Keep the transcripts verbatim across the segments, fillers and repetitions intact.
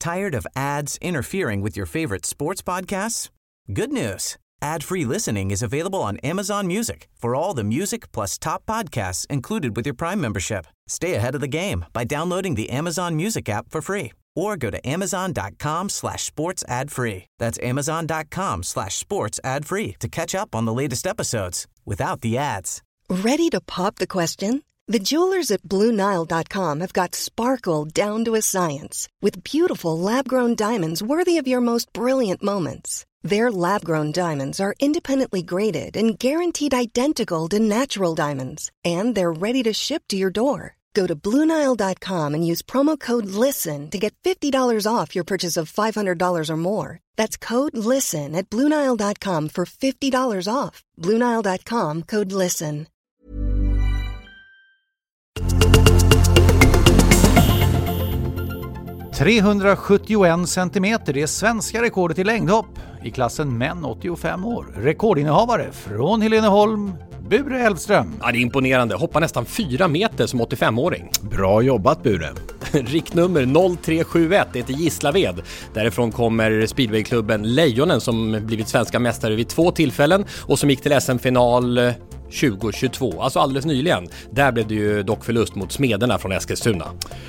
Tired of ads interfering with your favorite sports podcasts? Good news. Ad-free listening is available on Amazon Music for all the music plus top podcasts included with your Prime membership. Stay ahead of the game by downloading the Amazon Music app for free or go to amazon.com slash sports ad free. That's amazon.com slash sports ad free to catch up on the latest episodes without the ads. Ready to pop the question? The jewelers at Blue Nile dot com have got sparkle down to a science with beautiful lab-grown diamonds worthy of your most brilliant moments. Their lab-grown diamonds are independently graded and guaranteed identical to natural diamonds, and they're ready to ship to your door. Go to Blue Nile dot com and use promo code LISTEN to get fifty dollars off your purchase of five hundred dollars or more. That's code LISTEN at Blue Nile dot com for fifty dollars off. Blue Nile dot com, code LISTEN. trehundrasjuttioen centimeter, det är svenska rekordet i längdhopp i klassen män åttiofem år. Rekordinnehavare från Heleneholm, Bure Elfström. Ja, det är imponerande. Hoppar nästan fyra meter som åttiofem-åring. Bra jobbat, Bure. Riktnummer noll tre sju ett, det heter Gislaved. Därifrån kommer speedwayklubben Lejonen som blivit svenska mästare vid två tillfällen och som gick till S M-final tjugo tjugotvå, alltså alldeles nyligen. Där blev det ju dock förlust mot Smederna från Eskilstuna.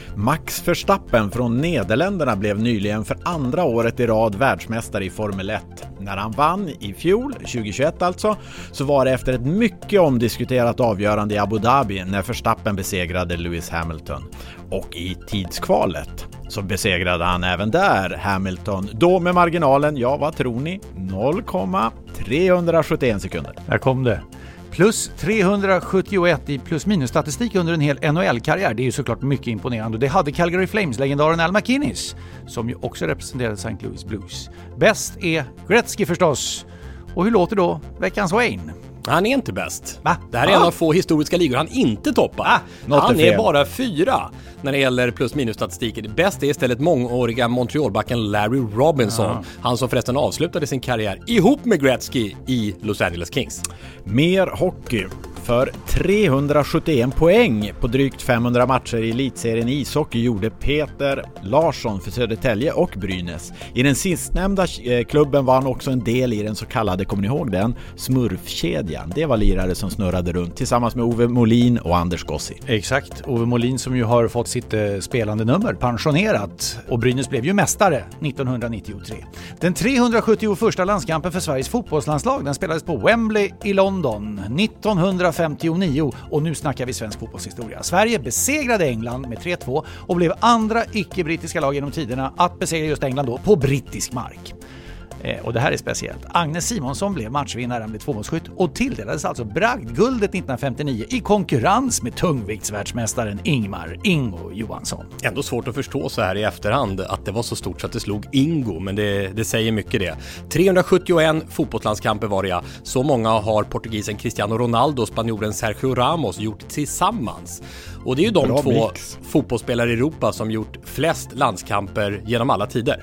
Max Verstappen från Nederländerna blev nyligen för andra året i rad världsmästare i Formel ett. När han vann i fjol, tjugohundratjugoett alltså, så var det efter ett mycket omdiskuterat avgörande i Abu Dhabi när Verstappen besegrade Lewis Hamilton. Och i tidskvalet så besegrade han även där Hamilton, då med marginalen, ja vad tror ni, noll komma trehundrasjuttioen sekunder. Där kom det. Plus trehundrasjuttioett i plus minus statistik under en hel N H L-karriär. Det är ju såklart mycket imponerande. Och det hade Calgary Flames-legendaren Al MacInnis, som ju också representerade Saint Louis Blues. Bäst är Gretzky förstås. Och hur låter då veckans Wayne? Han är inte bäst. Va? Det här är ah. en av få historiska ligor han inte toppar. Ah, han är, är bara fyra när det gäller plus minus statistiken. Bäst är istället mångåriga Montrealbacken Larry Robinson. Ah. Han som förresten avslutade sin karriär ihop med Gretzky i Los Angeles Kings. Mer hockey. För trehundrasjuttioen poäng på drygt femhundra matcher i elitserien ishockey gjorde Peter Larsson för Södertälje och Brynäs. I den sistnämnda klubben var han också en del i den så kallade, kommer ni ihåg den, smurfkedjan. Det var lirare som snurrade runt tillsammans med Ove Molin och Anders Gossi. Exakt, Ove Molin som ju har fått sitt eh, spelande nummer pensionerat, och Brynäs blev ju mästare nittonhundranittiotre. Den trehundrasjuttioförsta landskampen för Sveriges fotbollslandslag, den spelades på Wembley i London nittonhundrafemtionio, och nu snackar vi svensk fotbollshistoria. Sverige besegrade England med tre två och blev andra icke-brittiska lag genom tiderna att besegra just England då på brittisk mark. Eh, och det här är speciellt. Agnes Simonsson blev matchvinnare, han blev tvåmålsskytt och tilldelades alltså bragdguldet nittonhundrafemtionio i konkurrens med tungviktsvärldsmästaren Ingmar Ingo Johansson. Ändå svårt att förstå så här i efterhand att det var så stort så att det slog Ingo, men det, det säger mycket det. trehundrasjuttioen fotbollslandskamper var det, ja. Så många har portugisen Cristiano Ronaldo och spanjoren Sergio Ramos gjort tillsammans. Och det är ju de Bra två mix. fotbollsspelare i Europa som gjort flest landskamper genom alla tider.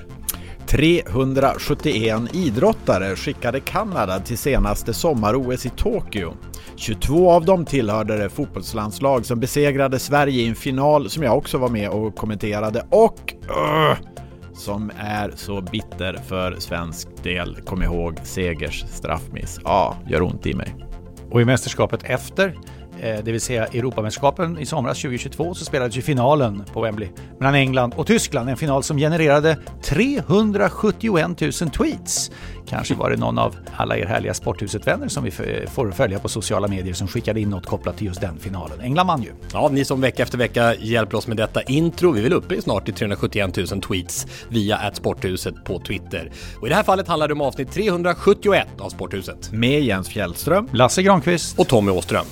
trehundrasjuttioen idrottare skickade Kanada till senaste sommar-O S i Tokyo. tjugotvå av dem tillhörde det fotbollslandslag som besegrade Sverige i en final som jag också var med och kommenterade, och uh, som är så bitter för svensk del. Kom ihåg Segers straffmiss. Ja, gör ont i mig. Och i mästerskapet efter, det vill säga Europamästerskapen i somras tjugohundratjugotvå, så spelades ju finalen på Wembley mellan England och Tyskland. En final som genererade trehundrasjuttioen tusen tweets. Kanske var det någon av alla er härliga Sporthuset-vänner som vi får följa på sociala medier som skickade in något kopplat till just den finalen. England vann ju. Ja, ni som vecka efter vecka hjälper oss med detta intro. Vi vill uppe i snart till trehundrasjuttioen tusen tweets via at Sporthuset på Twitter. Och i det här fallet handlar det om avsnitt trehundrasjuttioett av Sporthuset. Med Jens Fjällström, Lasse Granqvist och Tommy Åström.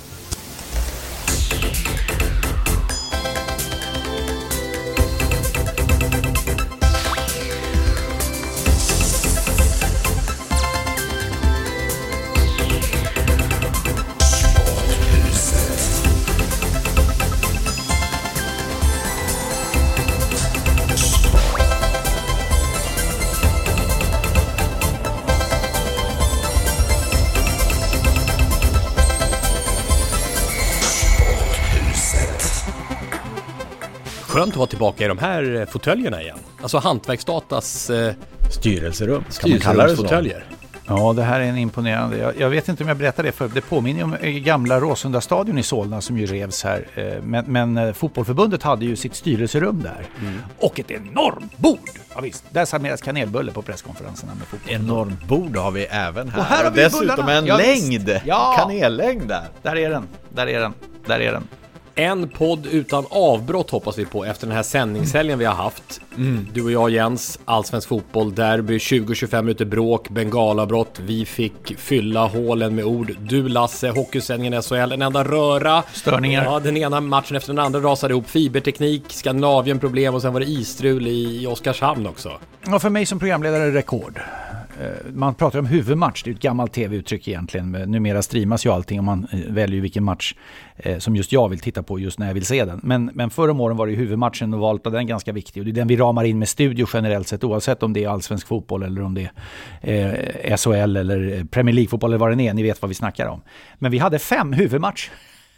skönt att vara tillbaka i de här fåtöljerna igen. Alltså hantverksdatas eh, styrelserum, kan man kalla det så? Ja, det här är en imponerande. Jag, jag vet inte om jag berättar det för det påminner om gamla Råsunda stadion i Solna som ju revs här. Men, men fotbollförbundet hade ju sitt styrelserum där. Mm. Och ett enormt bord. Ja visst, där serveras kanelbulle på presskonferenserna med fotboll. Enormt bord har vi även här. Och här har vi dessutom bullarna. en Ja, längd. Ja. Kanellängd där. Där är den, där är den, där är den. En podd utan avbrott hoppas vi på efter den här sändningshelgen vi har haft. Mm. Du och jag, Jens, allsvensk fotboll, derby, tjugo till tjugofem minuter bråk, bengalavbrott. Vi fick fylla hålen med ord. Du, Lasse, hockeysändningen S H L, en enda röra. Störningar. Ja, den ena matchen efter den andra rasade ihop. Fiberteknik, Skandinavien problem och sen var det istrul i Oskarshamn också. Ja, för mig som programledare rekord. Man pratar om huvudmatch, det är ett gammalt tv-uttryck egentligen. Numera streamas ju allting och man väljer vilken match som just jag vill titta på just när jag vill se den. Men, men förra om åren var det ju huvudmatchen och valet av den ganska viktig. Och det är den vi ramar in med studio generellt sett, oavsett om det är allsvensk fotboll eller om det är eh, S H L eller Premier League-fotboll eller vad det är. Ni vet vad vi snackar om. Men vi hade fem huvudmatch.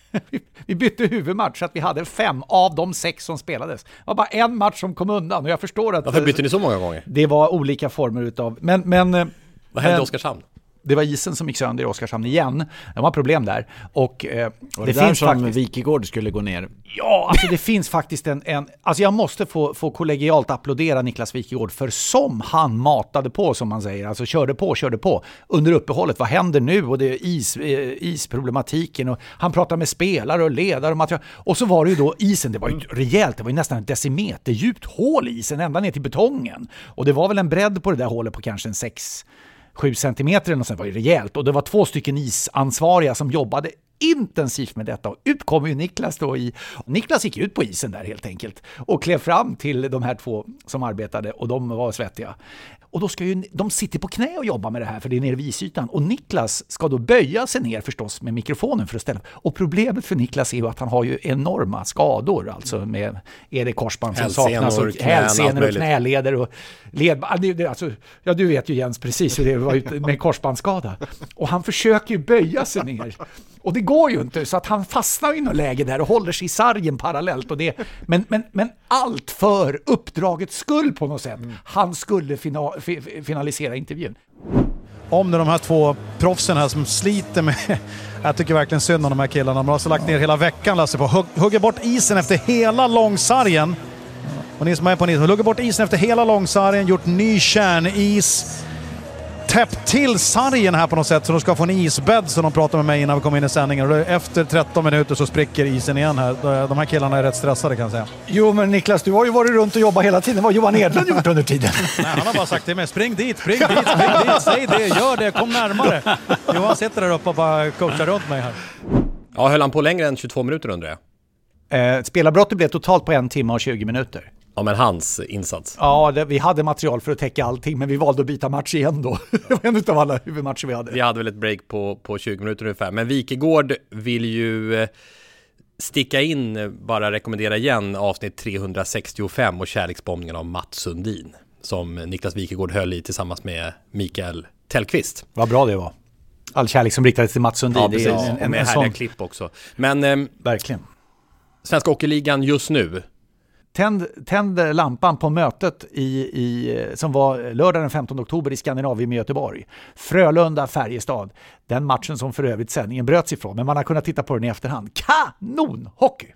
Vi bytte huvudmatch så att vi hade fem av de sex som spelades. Det var bara en match som kom undan och jag förstår att... Varför bytte ni så många gånger? Det var olika former utav... Men, men, vad hände i Oskarshamn? Det var isen som gick sönder i Oskarshamn igen. Det var problem där. Och, eh, det, det där finns som faktiskt... Wikegård skulle gå ner. Ja, alltså det finns faktiskt en... en alltså jag måste få, få kollegialt applådera Niklas Wikegård för som han matade på, som man säger. Alltså körde på, körde på. Under uppehållet, vad händer nu? Och det är is, eh, isproblematiken. Och han pratar med spelare och ledare och material. Och så var det ju då isen, det var ju rejält. Det var ju nästan ett decimeter djupt hål i isen ända ner till betongen. Och det var väl en bredd på det där hålet på kanske en sex... sju centimeter och sen var det rejält och det var två stycken isansvariga som jobbade intensivt med detta och ut kom ju Niklas då i Niklas gick ut på isen där helt enkelt och klev fram till de här två som arbetade och de var svettiga. Och då ska ju, de sitter på knä och jobbar med det här för det är nere vid isytan. Och Niklas ska då böja sig ner förstås med mikrofonen för att ställa. Och problemet för Niklas är ju att han har ju enorma skador. Alltså med, är det korsband som saknas och hälsenor och knäleder och led. Alltså, ja, du vet ju Jens precis hur det var med korsbandsskada. Och han försöker ju böja sig ner. Och det går ju inte så att han fastnar i något läge där och håller sig i sargen parallellt. Och det, men, men, men allt för uppdragets skull på något sätt. Han skulle fina, finalisera intervjun. Om det de här två proffsen här som sliter med... Jag tycker verkligen synd om de här killarna. De har alltså lagt ner hela veckan, Lasse, på hugg, hugger bort isen efter hela långsargen. Och ni som är på nis, hugger bort isen efter hela långsargen, gjort ny kärnis. Täppt till sargen här på något sätt så de ska få en isbädd som de pratade med mig innan vi kom in i sändningen. Och efter tretton minuter så spricker isen igen här. De här killarna är rätt stressade kan jag säga. Jo men Niklas, du har ju varit runt och jobbat hela tiden. Vad har Johan Edlund gjort under tiden? Nej, han har bara sagt till mig, spring dit, spring dit, spring dit, säg det, gör det, kom närmare. Johan sitter där uppe och bara coachar runt mig här. Ja, höll han på längre än tjugotvå minuter undrar jag? Eh, spelarbrottet blev totalt på en timme och tjugo minuter. Ja, men hans insats. Ja, det, vi hade material för att täcka allting, men vi valde att byta match igen då. Det var en av alla huvudmatcher vi hade. Vi hade väl ett break på, på tjugo minuter ungefär. Men Wikegård vill ju sticka in, bara rekommendera igen, avsnitt trehundrasextiofem och kärleksbombningen av Mats Sundin. Som Niklas Wikegård höll i tillsammans med Mikael Tellqvist. Vad bra det var. All kärlek som riktades till Mats Sundin. Ja, precis. Det är en, en, en, med en härliga sån... klipp också. Men ehm, verkligen. Svenska Hockeyligan just nu. Tänd, tänd lampan på mötet i, i, som var lördag den femtonde oktober i Skandinavien med Göteborg. Frölunda-Färjestad. Den matchen som för övrigt sändningen bröts ifrån. Men man har kunnat titta på den i efterhand. Kanonhockey!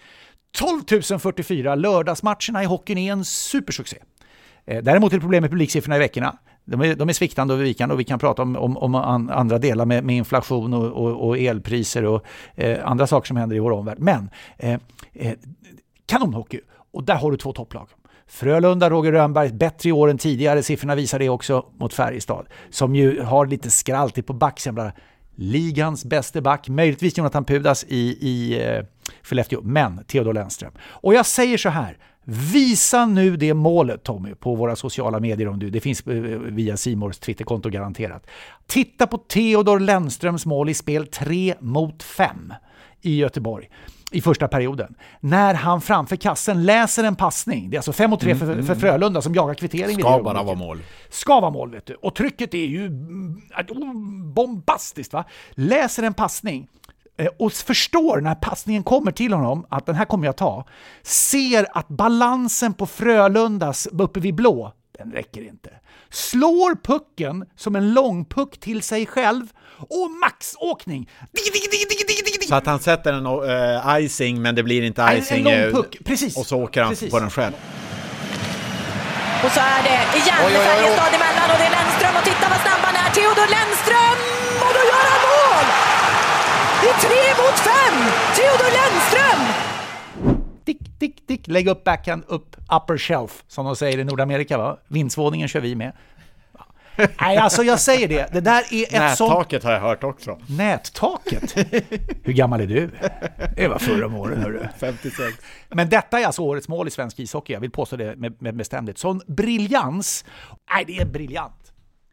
tolv tusen fyrtiofyra lördagsmatcherna i hockeyn är en supersuccé. Däremot är det problem med publiksiffrorna i veckorna. De är, de är sviktande och vikande och vi kan prata om, om, om andra delar med, med inflation och, och, och elpriser och eh, andra saker som händer i vår omvärld. Men eh, eh, kanonhockey. Och där har du två topplag. Frölunda, Roger Rönnberg, bättre i år än tidigare. Siffrorna visar det också mot Färjestad. Som ju har lite skralt på backsidan. Ligans bästa back. Möjligtvis Jonathan Pudas i, i eh, Skellefteå. Men Theodor Lennström. Och jag säger så här. Visa nu det målet, Tommy, på våra sociala medier om du. Det finns via Simors Twitterkonto garanterat. Titta på Theodor Lennströms mål i spel tre mot fem i Göteborg. I första perioden. När han framför kassen läser en passning. Det är alltså fem mot tre för, mm, för Frölunda som jagar kvittering. Ska bara vara mål. Ska vara mål, vet du. Och trycket är ju bombastiskt, va? Läser en passning. och förstår när passningen kommer till honom att den här kommer jag ta, ser att balansen på Frölundas uppe vid blå, den räcker inte. Slår pucken som en lång puck till sig själv och maxåkning. Så att han sätter en uh, icing, men det blir inte icing. En, en lång puck, precis. Och så åker han precis. på den själv. Och så är det igen oj, oj, oj, oj. Färjestad emellan och det är Lennström och titta vad snabb han är. Theodor Lennström och då gör han mål! Det är tre mot fem! Theodor Lennström! Dick, dick, dick. Lägg upp backhand upp upper shelf som de säger i Nordamerika, va? Vindsvåningen kör vi med. Nej, alltså jag säger det. Det där är ett Nättaket sånt... har jag hört också. Nättaket? Hur gammal är du? Det var förra om åren, hörru. femtiosex. Men detta är alltså årets mål i svensk ishockey. Jag vill påstå det med, med bestämdhet. Sån briljans. Nej, det är briljant.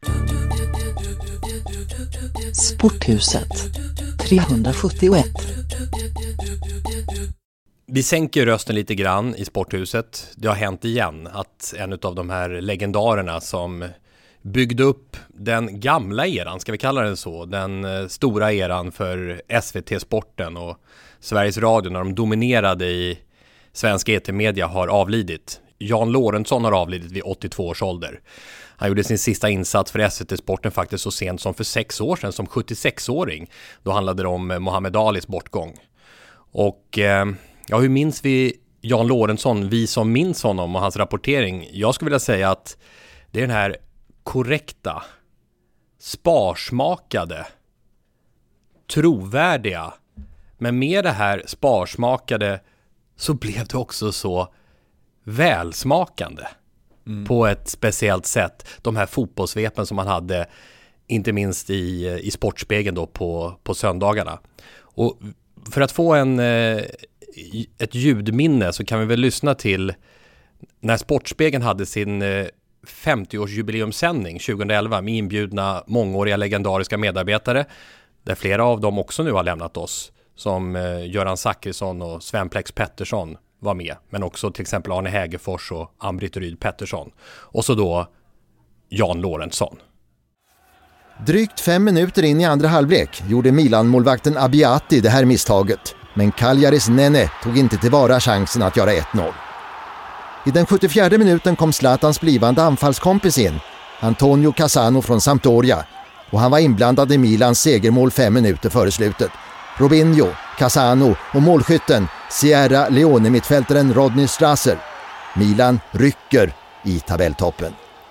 Sporthuset trehundrasjuttioett. Vi sänker rösten lite grann i Sporthuset. Det har hänt igen att en av de här legendarerna som byggde upp den gamla eran, ska vi kalla den så, den stora eran för S V T-sporten och Sveriges Radio när de dominerade i svensk E T-media har avlidit. Jan Lorentzon har avlidit vid åttiotvå års ålder. Han gjorde sin sista insats för S V T-sporten faktiskt så sent som för sex år sedan som sjuttiosex-åring. Då handlade det om Muhammad Alis bortgång. Och eh, ja, hur minns vi Jan Lorentzon, vi som minns honom och hans rapportering? Jag skulle vilja säga att det är den här korrekta, sparsmakade, trovärdiga, men med det här sparsmakade så blev det också så välsmakande mm. på ett speciellt sätt. De här fotbollssvepen som man hade inte minst i, i Sportspegeln då på, på söndagarna. Och för att få en, ett ljudminne så kan vi väl lyssna till när Sportspegeln hade sin femtioårsjubileumssändning tjugoelva med inbjudna mångåriga legendariska medarbetare där flera av dem också nu har lämnat oss, som eh, Göran Zachrisson och Sven Plex Pettersson var med, men också till exempel Arne Hägerfors och Ann-Britt Ryd Pettersson och så då Jan Lorentzon. Drygt fem minuter in i andra halvlek gjorde Milan-målvakten Abbiati det här misstaget, men Cagliaris Nene tog inte tillvara chansen att göra ett noll. I den sjuttiofjärde minuten kom Zlatans blivande anfallskompis in, Antonio Cassano från Sampdoria, och han var inblandad i Milans segermål fem minuter före slutet. Robinho, Cassano och målskytten Sierra Leone-mittfältaren Rodney Strasser. Milan rycker i tabelltoppen.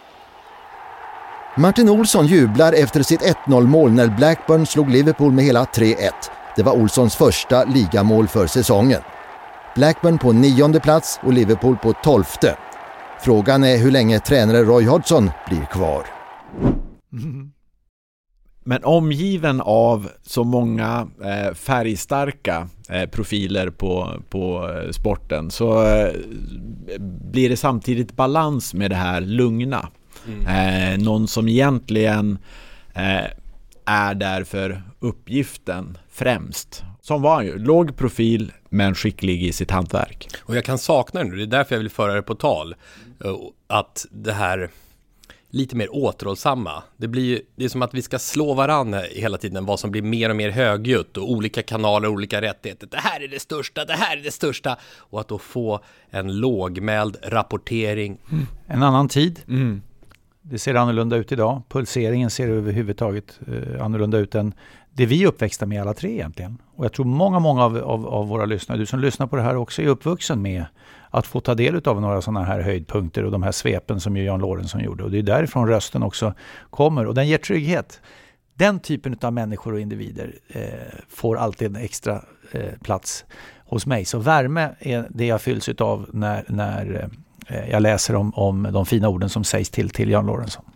Martin Olsson jublar efter sitt ett noll-mål när Blackburn slog Liverpool med hela tre ett. Det var Olssons första ligamål för säsongen. Blackburn på nionde plats och Liverpool på tolfte. Frågan är hur länge tränare Roy Hodgson blir kvar. Mm. Men omgiven av så många eh, färgstarka eh, profiler på, på eh, sporten så eh, blir det samtidigt balans med det här lugna. Mm. Eh, någon som egentligen eh, är där för uppgiften främst. Som var ju låg profil men skicklig i sitt hantverk. Och jag kan sakna det nu, det är därför jag vill föra det på tal. Att det här lite mer återhållsamma. Det blir det är som att vi ska slå varandra hela tiden vad som blir mer och mer högljutt och olika kanaler, olika rättigheter. Det här är det största, det här är det största. Och att då få en lågmäld rapportering. Mm. En annan tid. Mm. Det ser annorlunda ut idag. Pulseringen ser överhuvudtaget eh, annorlunda ut än det vi är uppväxta med alla tre egentligen. Och jag tror många, många av, av, av våra lyssnare, du som lyssnar på det här också, är uppvuxen med att få ta del av några sådana här höjdpunkter och de här svepen som ju Jan Lorentzon gjorde. Och det är därifrån rösten också kommer. Och den ger trygghet. Den typen av människor och individer eh, får alltid en extra eh, plats hos mig. Så värme är det jag fylls av när, när eh, jag läser om, om de fina orden som sägs till, till Jan Lorentzon.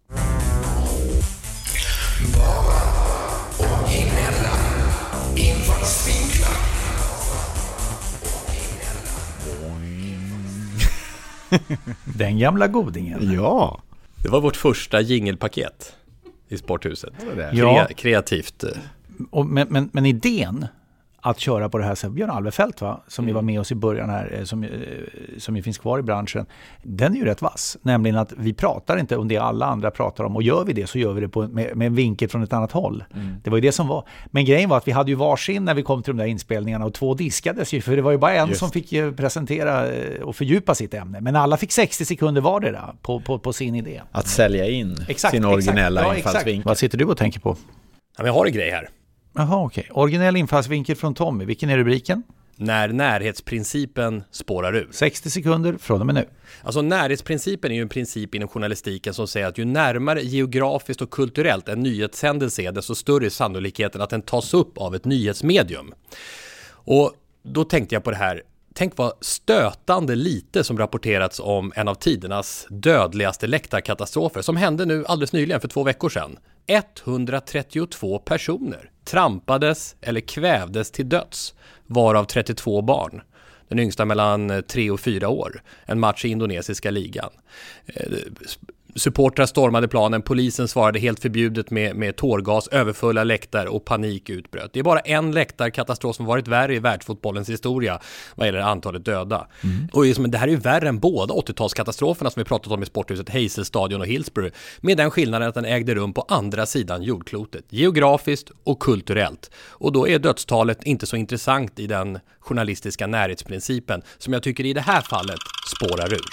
Den gamla godingen. Ja. Det var vårt första jingelpaket i Sporthuset. Det det. Ja. Kre- kreativt. Och, men, men, men idén att köra på det här sättet. Björn Alvefelt, va, som mm. ju var med oss i början här, som, som ju finns kvar i branschen, den är ju rätt vass. Nämligen att vi pratar inte om det alla andra pratar om, och gör vi det så gör vi det på, med, med en vinkel från ett annat håll. Mm. Det var ju det som var. Men grejen var att vi hade ju varsin när vi kom till de där inspelningarna, och två diskades ju, för det var ju bara en Just. som fick presentera och fördjupa sitt ämne. Men alla fick sextio sekunder vardera på, på, på sin idé. Att sälja in exakt, sin originella ja, infallsvinkel. Vad sitter du och tänker på? Ja, men jag har en grej här. Jaha, okej. Okay. Originell infallsvinkel från Tommy. Vilken är rubriken? När närhetsprincipen spårar ur. sextio sekunder från och med nu. Alltså närhetsprincipen är ju en princip inom journalistiken som säger att ju närmare geografiskt och kulturellt en nyhetshändelse är, desto större är sannolikheten att den tas upp av ett nyhetsmedium. Och då tänkte jag på det här. Tänk vad stötande lite som rapporterats om en av tidernas dödligaste läktarkatastrofer som hände nu alldeles nyligen för två veckor sedan. etthundratrettiotvå personer trampades eller kvävdes till döds, varav trettiotvå barn. Den yngsta mellan tre och fyra år. En match i indonesiska ligan. Supportrar stormade planen, polisen svarade helt förbjudet med, med tårgas, överfulla läktare och panik utbröt. Det är bara en läktarkatastrof som varit värre i världsfotbollens historia vad gäller antalet döda. Mm. Och det här är ju värre än båda åttiotalskatastroferna som vi pratat om i sporthuset Hazelstadion och Hillsborough, med den skillnaden att den ägde rum på andra sidan jordklotet, geografiskt och kulturellt. Och då är dödstalet inte så intressant i den journalistiska närhetsprincipen som jag tycker i det här fallet spårar ur.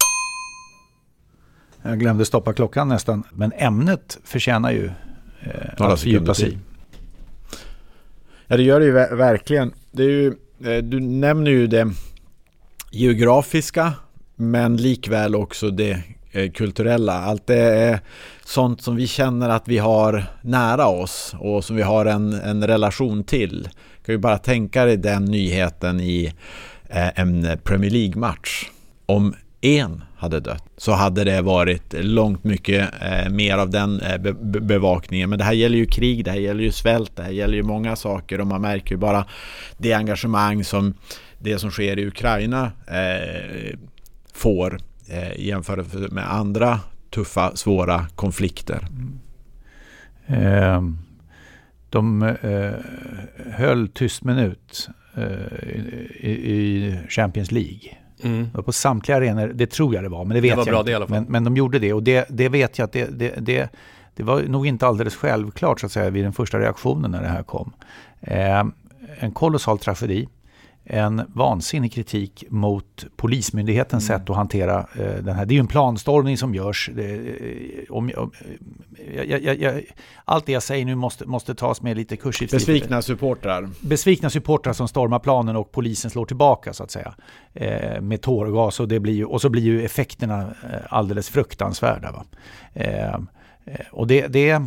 Jag glömde stoppa klockan nästan. Men ämnet förtjänar ju eh, att fördjupa sig. Ja, det gör det ju ver- verkligen. Det är ju, eh, du nämner ju det geografiska, men likväl också det eh, kulturella. Allt det är sånt som vi känner att vi har nära oss och som vi har en, en relation till. Du kan ju bara tänka dig den nyheten i eh, en Premier League-match. Om en hade dött så hade det varit långt mycket eh, mer av den eh, be- bevakningen. Men det här gäller ju krig, det här gäller ju svält, det här gäller ju många saker, och man märker ju bara det engagemang som det som sker i Ukraina eh, får eh, jämfört med andra tuffa, svåra konflikter. Mm. Eh, de eh, höll tyst minut eh, i, i Champions League. Mm. På samtliga arenor, det tror jag det var, men det vet det var jag bra inte. Det i alla fall. Men, men de gjorde det, och det, det vet jag att det, det, det, det var nog inte alldeles självklart så att säga vid den första reaktionen när det här kom. Eh, en kolossal tragedi, en vansinnig kritik mot polismyndighetens mm. sätt att hantera eh, den här. Det är ju en planstormning som görs. Det, om, om, jag, jag, jag, allt det jag säger nu måste, måste tas med lite kursivt. Besvikna supportrar. Besvikna supportrar som stormar planen och polisen slår tillbaka så att säga. Eh, med tårgas, och, det blir ju, och så blir ju effekterna eh, alldeles fruktansvärda. Va? Eh, och det, det,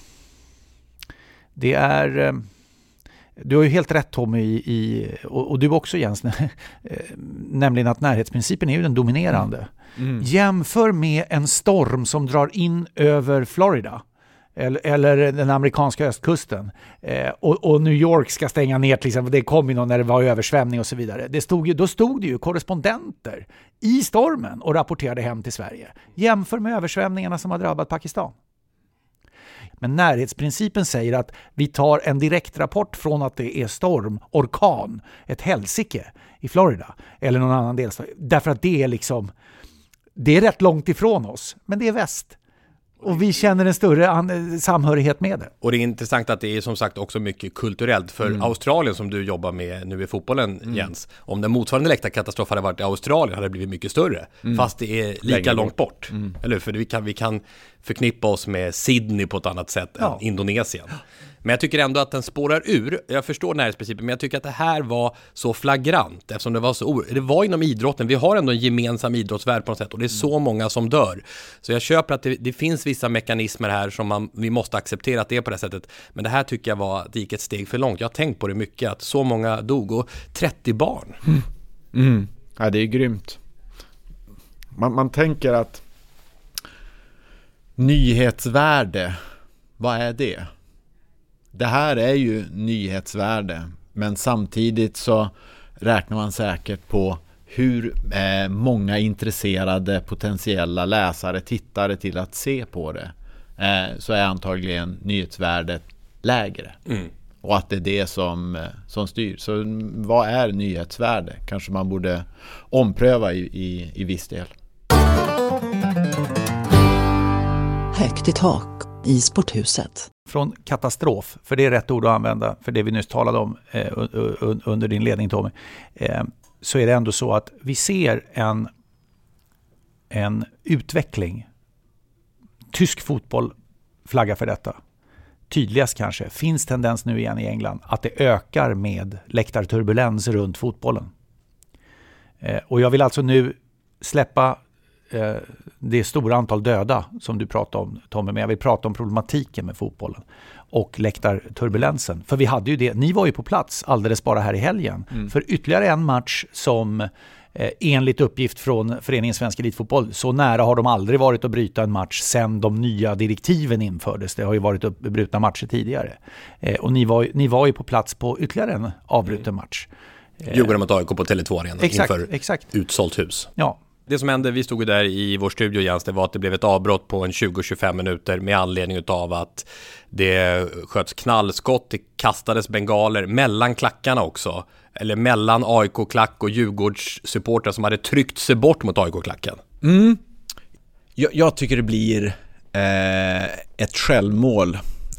det är... Eh, Du har ju helt rätt, Tommy, i, i, och, och du också, Jens, nämligen att närhetsprincipen är ju den dominerande. Mm. Jämför med en storm som drar in över Florida eller, eller den amerikanska östkusten eh, och, och New York ska stänga ner till exempel. Det kom ju någon när det var översvämning och så vidare. Det stod ju, då stod det ju korrespondenter i stormen och rapporterade hem till Sverige. Jämför med översvämningarna som har drabbat Pakistan. Men närhetsprincipen säger att vi tar en direkt rapport från att det är storm, orkan, ett helsike i Florida eller någon annan delstat. Därför att det är liksom, det är rätt långt ifrån oss, men det är väst. Och vi känner en större an- samhörighet med det. Och det är intressant att det är som sagt också mycket kulturellt. För mm. Australien som du jobbar med nu i fotbollen, mm. Jens. Om den motsvarande läktarkatastrof hade varit i Australien hade det blivit mycket större. Mm. Fast det är lika Längre långt bort. bort. Mm. Eller för vi kan, vi kan förknippa oss med Sydney på ett annat sätt ja. än Indonesien. Men jag tycker ändå att den spårar ur. Jag förstår närhetsprincipen, men jag tycker att det här var så flagrant eftersom det var så, det var inom idrotten. Vi har ändå en gemensam idrottsvärld på något sätt och det är så många som dör. Så jag köper att det, det finns vissa mekanismer här som man, vi måste acceptera att det är på det sättet. Men det här tycker jag var, det gick ett steg för långt. Jag har tänkt på det mycket, att så många dog och trettio barn. Mm. Mm. Ja, det är grymt. Man, man tänker att nyhetsvärde, vad är det? Det här är ju nyhetsvärde, men samtidigt så räknar man säkert på hur eh, många intresserade potentiella läsare, tittare till att se på det. Eh, så är antagligen nyhetsvärdet lägre. Mm. och att det är det som, som styr. Så vad är nyhetsvärde? Kanske man borde ompröva i, i, i viss del. Högt i tak i sporthuset. Från katastrof, för det är rätt ord att använda för det vi nyss talade om eh, under din ledning, Tommy, eh, så är det ändå så att vi ser en, en utveckling. Tysk fotboll flaggar för detta. Tydligast kanske finns tendens nu igen i England att det ökar med läktarturbulens runt fotbollen. Eh, och jag vill alltså nu släppa eh, det stora antal döda som du pratade om, Tommy, men jag vill prata om problematiken med fotbollen och läktarturbulensen. För vi hade ju det, ni var ju på plats alldeles bara här i helgen mm. för ytterligare en match som eh, enligt uppgift från Föreningen Svensk Elitfotboll, så nära har de aldrig varit att bryta en match sedan de nya direktiven infördes. Det har ju varit upp, brutna matcher tidigare. Eh, och ni var, ni var ju på plats på ytterligare en avbruten match. Eh, Djurgården mot A I K på Tele två Arena inför exakt. utsålt hus. Ja. Det som hände, vi stod där i vår studio, Jens, det var att det blev ett avbrott på en tjugo till tjugofem minuter med anledning av att det sköts knallskott, det kastades bengaler mellan klackarna också. Eller mellan A I K-klack och Djurgårdssupportrar som hade tryckt sig bort mot A I K-klacken. Mm. Jag, jag tycker det blir eh, ett självmål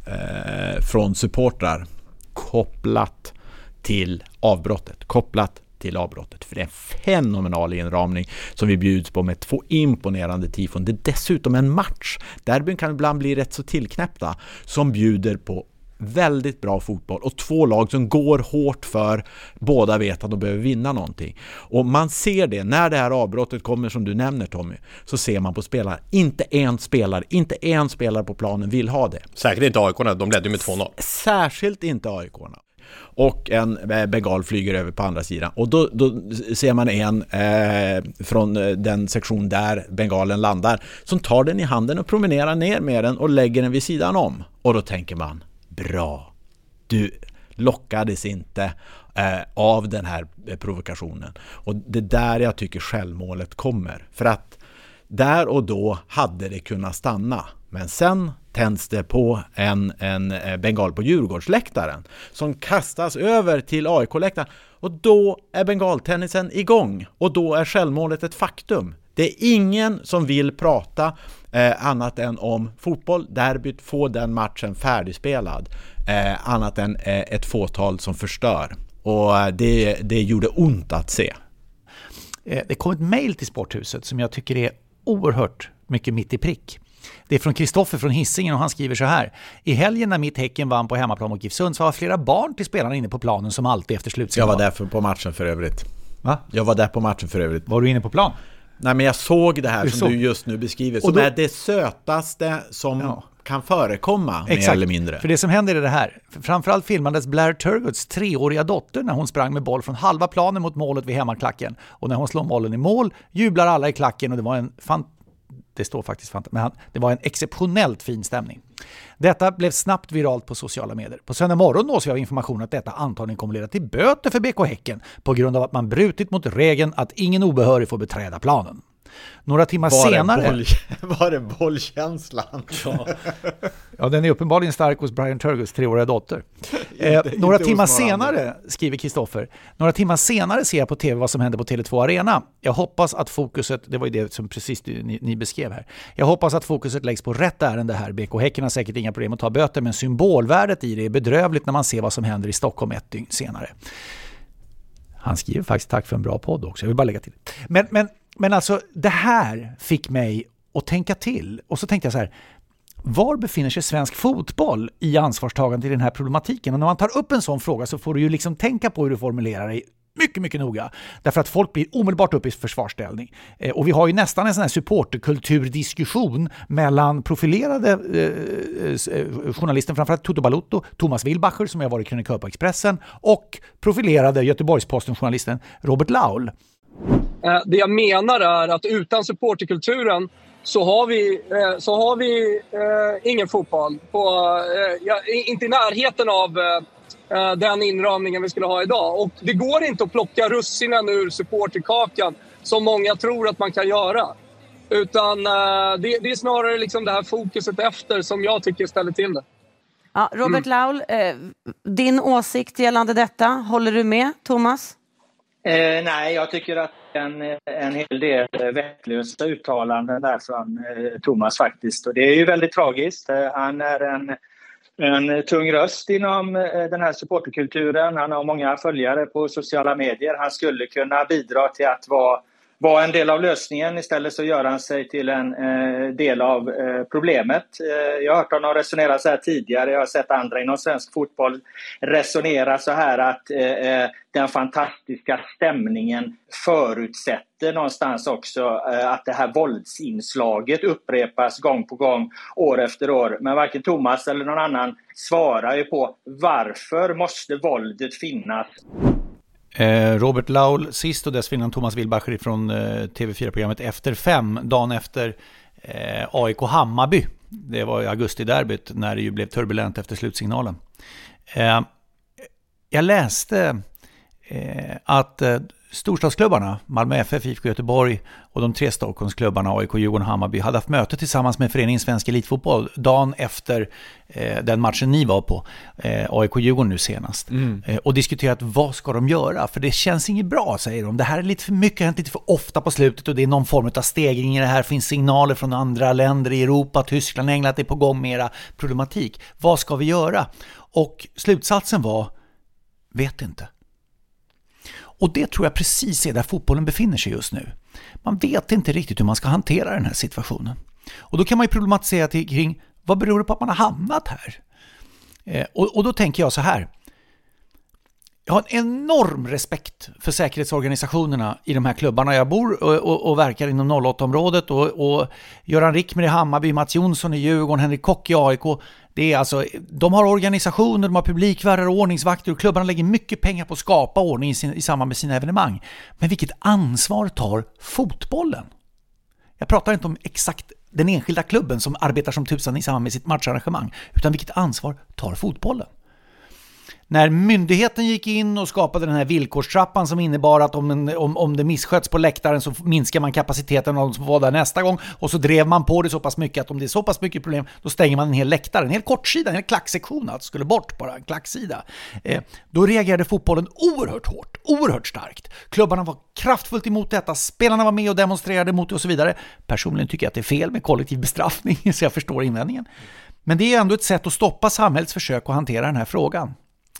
eh, från supportrar kopplat till avbrottet. Kopplat till avbrottet. För det är en fenomenal inramning som vi bjuds på med två imponerande tifon. Det är dessutom en match. Derbyn kan ibland bli rätt så tillknäppta som bjuder på väldigt bra fotboll och två lag som går hårt för båda vet att de behöver vinna någonting. Och man ser det när det här avbrottet kommer som du nämner, Tommy, så ser man på spelare. Inte en spelare, inte en spelare på planen vill ha det. Säkert inte A I K-orna, de ledde ju med två noll. Särskilt inte A I K-orna. Och en bengal flyger över på andra sidan. Och då, då ser man en eh, från den sektion där bengalen landar som tar den i handen och promenerar ner med den och lägger den vid sidan om. Och då tänker man, bra, du lockades inte eh, av den här provokationen. Och det är där jag tycker självmålet kommer. För att där och då hade det kunnat stanna. Men sen tänds det på en, en bengal på Djurgårdsläktaren som kastas över till A I K-läktaren. Och då är bengaltennisen igång. Och då är självmålet ett faktum. Det är ingen som vill prata eh, annat än om fotboll. Derbyt, få den matchen färdigspelad. Eh, annat än eh, ett fåtal som förstör. Och eh, det, det gjorde ont att se. Eh, det kom ett mejl till Sporthuset som jag tycker är oerhört mycket mitt i prick. Det är från Kristoffer från Hisingen och han skriver så här. I helgen när mitt Häcken vann på hemmaplan mot GIF Sundsvall var flera barn till spelarna inne på planen som alltid efter slutsignal. Jag var där för, på matchen för övrigt. Va? Jag var där på matchen för övrigt. Var du inne på plan? Nej, men jag såg det här du som såg. Du just nu beskriver. Som då, är det sötaste som ja. kan förekomma, Exakt. mer eller mindre. För det som händer är det här. Framförallt filmades Blair Turgots treåriga dotter när hon sprang med boll från halva planen mot målet vid hemmaklacken. Och när hon slår bollen i mål jublar alla i klacken och det var en fantastisk Det står faktiskt fant- men det var en exceptionellt fin stämning. Detta blev snabbt viralt på sociala medier. På söndag morgon nås vi av information att detta antagligen kommer leda till böter för B K Häcken på grund av att man brutit mot regeln att ingen obehörig får beträda planen. Några timmar var senare... Boll, var det bollkänslan? Ja. ja, den är uppenbarligen stark hos Brian Turgos treåriga dotter. Eh, några timmar senare, skriver Kristoffer, några timmar senare ser jag på tv vad som hände på Tele två Arena. Jag hoppas att fokuset, det var ju det som precis ni, ni beskrev här. Jag hoppas att fokuset läggs på rätt ärende här. B K Häcken har säkert inga problem att ta böter, men symbolvärdet i det är bedrövligt när man ser vad som händer i Stockholm ett dygn senare. Han skriver faktiskt tack för en bra podd också. Jag vill bara lägga till. Men, men Men alltså det här fick mig att tänka till. Och så tänkte jag så här, var befinner sig svensk fotboll i ansvarstagande i den här problematiken? Och när man tar upp en sån fråga så får du ju liksom tänka på hur du formulerar dig mycket, mycket noga. Därför att folk blir omedelbart upp i försvarsställning. Eh, och vi har ju nästan en sån här supporterkulturdiskussion mellan profilerade eh, eh, journalisten, framförallt Toto Balotto, Thomas Wilbacher som har varit krönikör på Expressen, och profilerade Göteborgs-Posten-journalisten Robert Laul. Det jag menar är att utan supporterkulturen så har vi, så har vi eh, ingen fotboll. På, eh, inte i närheten av eh, den inramningen vi skulle ha idag. Och det går inte att plocka russinen ur supporterkakan som många tror att man kan göra. Utan eh, det, det är snarare liksom det här fokuset efter som jag tycker ställer till det. Ja, Robert mm. Laul, eh, din åsikt gällande detta, håller du med, Thomas? Eh, nej, jag tycker att en, en hel del vettlösa uttalanden där från eh, Thomas faktiskt. Och det är ju väldigt tragiskt. Eh, han är en, en tung röst inom eh, den här supporterkulturen. Han har många följare på sociala medier. Han skulle kunna bidra till att vara var en del av lösningen. Istället så gör han sig till en eh, del av eh, problemet. Eh, jag har hört honom resonera så här tidigare. Jag har sett andra inom svensk fotboll resonera så här att eh, den fantastiska stämningen förutsätter någonstans också eh, att det här våldsinslaget upprepas gång på gång, år efter år. Men varken Thomas eller någon annan svarar ju på varför måste våldet finnas. Robert Laul sist och dessförinnan Thomas Wilbacher från T V fyra-programmet Efter fem, dagen efter eh, A I K Hammarby. Det var i augusti-derbyt när det ju blev turbulent efter slutsignalen. Eh, jag läste eh, att eh, storstadsklubbarna, Malmö F F, I F K Göteborg och de tre Stockholmsklubbarna A I K, Djurgården och Hammarby hade haft möte tillsammans med föreningen Svensk Elitfotboll dagen efter eh, den matchen ni var på, eh, A I K Djurgården nu senast, mm. eh, och diskuterat vad ska de göra, för det känns inget bra, säger de. Det här är lite för mycket, hänt lite för ofta på slutet och det är någon form av stegring i det här, finns signaler från andra länder i Europa, Tyskland, England, att det är på gång mera problematik. Vad ska vi göra? Och slutsatsen var, vet inte. Och det tror jag precis är där fotbollen befinner sig just nu. Man vet inte riktigt hur man ska hantera den här situationen. Och då kan man ju problematisera till, kring vad beror det på att man har hamnat här? Eh, och, och då tänker jag så här. Jag har en enorm respekt för säkerhetsorganisationerna i de här klubbarna. Jag bor och, och, och verkar inom noll åtta-området och, och Göran Rickmer i Hammarby, Mats Jonsson i Djurgården, Henrik Kock i A I K. Det är alltså, de har organisationer, de har publikvärdar och ordningsvakter och klubbarna lägger mycket pengar på att skapa ordning i, sin, i samband med sina evenemang. Men vilket ansvar tar fotbollen? Jag pratar inte om exakt den enskilda klubben som arbetar som tusan i samband med sitt matcharrangemang, utan vilket ansvar tar fotbollen? När myndigheten gick in och skapade den här villkorstrappan som innebar att om, en, om, om det missköts på läktaren så minskar man kapaciteten av de som var där nästa gång, och så drev man på det så pass mycket att om det är så pass mycket problem då stänger man en hel läktare, en hel kortsida, en hel klacksektion, alltså skulle bort bara en klacksida. Eh, då reagerade fotbollen oerhört hårt, oerhört starkt. Klubbarna var kraftfullt emot detta, spelarna var med och demonstrerade emot det och så vidare. Personligen tycker jag att det är fel med kollektiv bestraffning, så jag förstår invändningen. Men det är ändå ett sätt att stoppa samhällets försök att hantera den här frågan.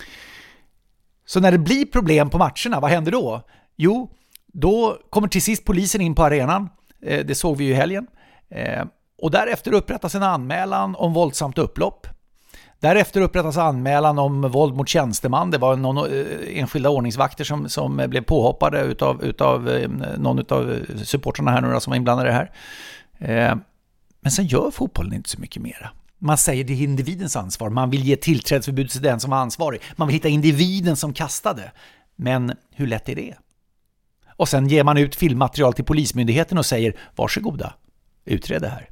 Så när det blir problem på matcherna, vad händer då? Jo, då kommer till sist polisen in på arenan. Eh, det såg vi ju i helgen. Eh, och därefter upprättas en anmälan om våldsamt upplopp. Därefter upprättas anmälan om våld mot tjänsteman. Det var någon eh, enskilda ordningsvakter som, som blev påhoppade utav, utav eh, någon av supportrarna här nu som var inblandade här. Eh, men sen gör fotbollen inte så mycket mera. Man säger det är individens ansvar. Man vill ge tillträdesförbud till den som är ansvarig. Man vill hitta individen som kastade. Men hur lätt är det? Och sen ger man ut filmmaterial till polismyndigheten och säger varsågoda, utred det här.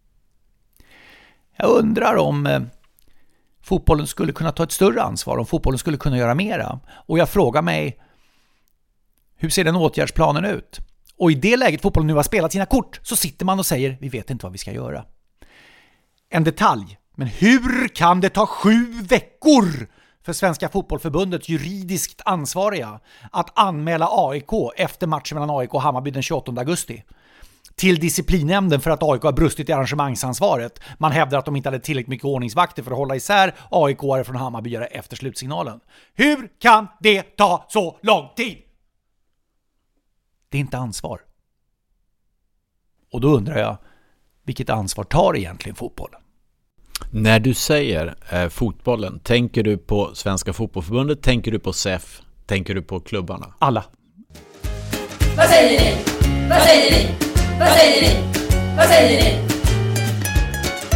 Jag undrar om eh, fotbollen skulle kunna ta ett större ansvar. Om fotbollen skulle kunna göra mera. Och jag frågar mig, hur ser den åtgärdsplanen ut? Och i det läget fotbollen nu har spelat sina kort så sitter man och säger vi vet inte vad vi ska göra. En detalj, men hur kan det ta sju veckor för Svenska fotbollförbundet juridiskt ansvariga att anmäla A I K efter matchen mellan A I K och Hammarby den tjugoåttonde augusti till disciplinnämnden för att A I K har brustit i arrangemangsansvaret? Man hävdar att de inte hade tillräckligt mycket ordningsvakter för att hålla isär A I K-are från Hammarby efter slutsignalen. Hur kan det ta så lång tid? Det är inte ansvar. Och då undrar jag, vilket ansvar tar egentligen fotbollen? När du säger eh, fotbollen, tänker du på Svenska fotbollförbundet, tänker du på S E F, tänker du på klubbarna? Alla. Vad säger ni? Vad säger ni? Vad säger ni? Vad säger ni?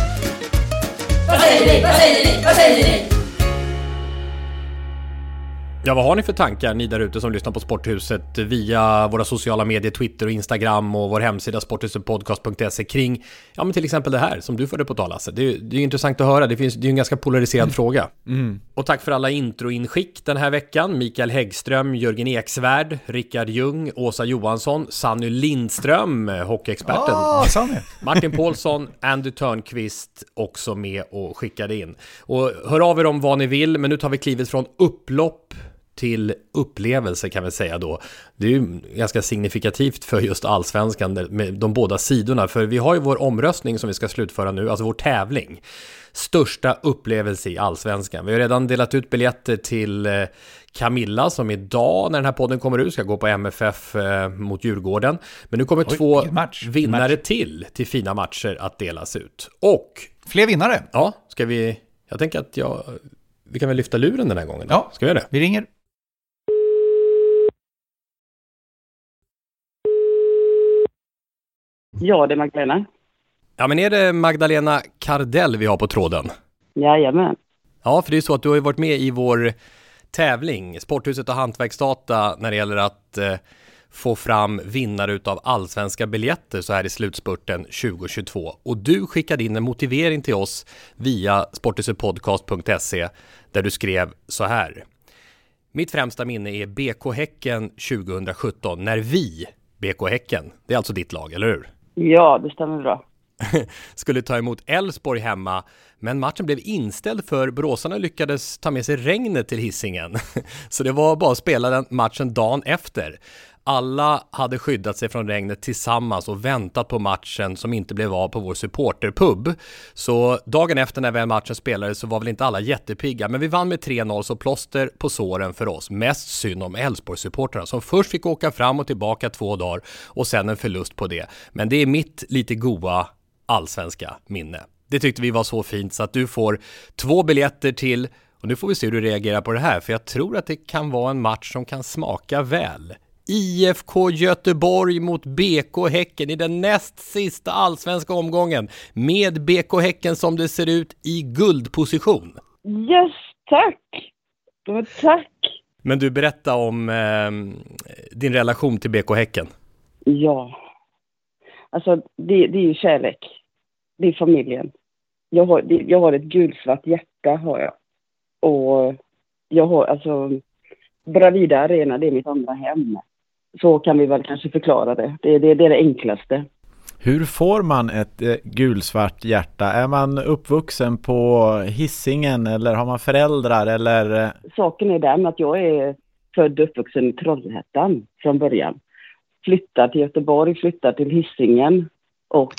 Vad säger ni? Vad säger ni? Vad säger ni? Ja, vad har ni för tankar, ni där ute som lyssnar på Sporthuset via våra sociala medier, Twitter och Instagram och vår hemsida sporthusetpodcast punkt se kring, ja men till exempel det här som du förde på tal, Lasse. Det är, det är intressant att höra, det, finns, det är en ganska polariserad mm. fråga. Mm. Och tack för alla introinskick den här veckan. Mikael Häggström, Jörgen Eksvärd, Rickard Ljung, Åsa Johansson, Sanny Lindström, hockeyexperten, oh, Martin Paulsson, Andy Törnqvist också med och skickade in. Och hör av er om vad ni vill, men nu tar vi klivet från upplopp till upplevelse kan vi säga då. Det är ju ganska signifikativt för just allsvenskan med de båda sidorna. För vi har ju vår omröstning som vi ska slutföra nu, alltså vår tävling. Största upplevelse i allsvenskan. Vi har redan delat ut biljetter till Camilla som idag när den här podden kommer ut ska gå på M F F mot Djurgården. Men nu kommer Oj, två match. vinnare match. till till fina matcher att delas ut. Och fler vinnare. Ja, ska vi... Jag tänker att jag... Vi kan väl lyfta luren den här gången då? Ja, ska vi göra det? Vi ringer. Ja, det är Magdalena. Ja, men är det Magdalena Kardell vi har på tråden? Jajamän. Ja, för det är så att du har ju varit med i vår tävling, Sporthuset och Hantverksdata, när det gäller att eh, få fram vinnare utav allsvenska biljetter så här i slutspurten tjugo tjugotvå. Och du skickade in en motivering till oss via sporthusetpodcast punkt se där du skrev så här. Mitt främsta minne är B K Häcken tjugohundrasjutton när vi, B K Häcken, det är alltså ditt lag, eller hur? Ja, det stämmer bra. Skulle ta emot Elfsborg hemma, men matchen blev inställd för Bråsarna lyckades ta med sig regnet till Hisingen. Så det var bara att spela den matchen dagen efter. Alla hade skyddat sig från regnet tillsammans och väntat på matchen som inte blev av på vår supporterpub. Så dagen efter när väl matchen spelades så var väl inte alla jättepigga, men vi vann med tre noll, så plåster på såren för oss. Mest synd om Elfsborg-supporterna som först fick åka fram och tillbaka två dagar och sen en förlust på det. Men det är mitt lite goa allsvenska minne. Det tyckte vi var så fint så att du får två biljetter till, och nu får vi se hur du reagerar på det här, för jag tror att det kan vara en match som kan smaka väl. I F K Göteborg mot B K Häcken i den näst sista allsvenska omgången med B K Häcken som det ser ut i guldposition. Yes, tack! Tack! Men du, berätta om eh, din relation till B K Häcken. Ja, alltså det, det är ju kärlek. Det är familjen. Jag har, det, jag har ett gulsvart hjärta har jag. Och jag har alltså Bravida Arena, det är mitt andra hem. Så kan vi väl kanske förklara det. Det, det, det är det enklaste. Hur får man ett eh, gulsvart hjärta? Är man uppvuxen på Hisingen eller har man föräldrar? Eller? Saken är den att jag är född och uppvuxen i Trollhättan från början. Flyttar till Göteborg, flyttar till Hisingen och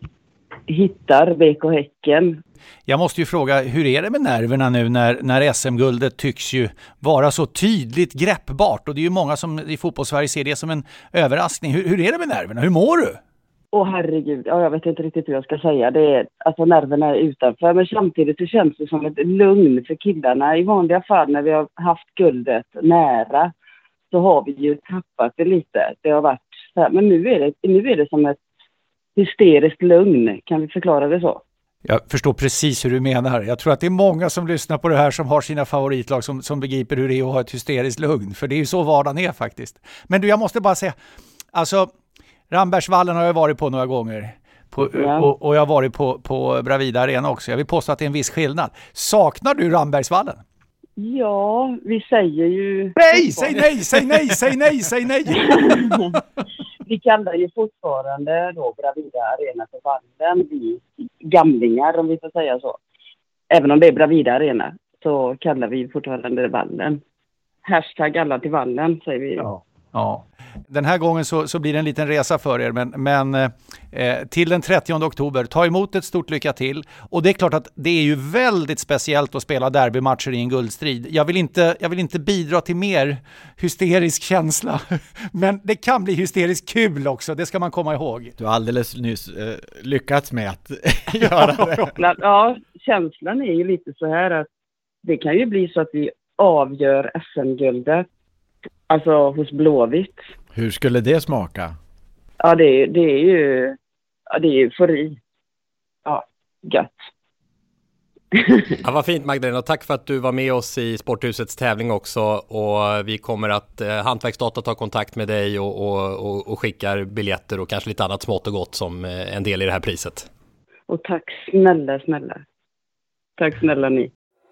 hittar B K Häcken. Jag måste ju fråga, hur är det med nerverna nu när, när S M-guldet tycks ju vara så tydligt greppbart? Och det är ju många som i fotbollssverige ser det som en överraskning. Hur, hur är det med nerverna? Hur mår du? Åh herregud, ja, jag vet inte riktigt hur jag ska säga. Det är, alltså nerverna är utanför, men samtidigt så känns det som ett lugn för killarna. I vanliga fall när vi har haft guldet nära så har vi ju tappat det lite. Det har varit så här, men nu är det, nu är det som ett hysteriskt lugn. Kan vi förklara det så? Jag förstår precis hur du menar. Jag tror att det är många som lyssnar på det här som har sina favoritlag som, som begriper hur det är att ha ett hysteriskt lugn. För det är ju så vardagen är faktiskt. Men du, jag måste bara säga, alltså Rambergsvallen har jag varit på några gånger. På, ja. och, och jag har varit på, på Bravida Arena också. Jag vill påstå att det är en viss skillnad. Saknar du Rambergsvallen? Ja, vi säger ju... Nej, säg nej, säg nej, säg nej, säg nej! Vi kallar ju fortfarande då Bravida Arena för Vallen. Vi gamlingar, om vi får säga så. Även om det är Bravida Arena så kallar vi fortfarande Vallen. Hashtag alla till Vallen, säger vi. Ja. Ja. Den här gången så, så blir det en liten resa för er, men, men eh, till den trettionde oktober, ta emot ett stort lycka till. Och det är klart att det är ju väldigt speciellt att spela derbymatcher i en guldstrid. Jag vill inte, jag vill inte bidra till mer hysterisk känsla, men det kan bli hysteriskt kul också, det ska man komma ihåg. Du har alldeles nyss eh, lyckats med att göra det. Ja, känslan är ju lite så här att det kan ju bli så att vi avgör S M-guldet. Alltså hos Blåvitt. Hur skulle det smaka? Ja, det är, det är ju ja, det är ju eufori. Ja, gött. Ja, vad fint Magdalena, tack för att du var med oss i Sporthusets tävling också, och vi kommer att eh, Hantverksdata ta kontakt med dig och, och, och, och skickar biljetter och kanske lite annat smått och gott som eh, en del i det här priset. Och tack snälla, snälla. Tack snälla ni.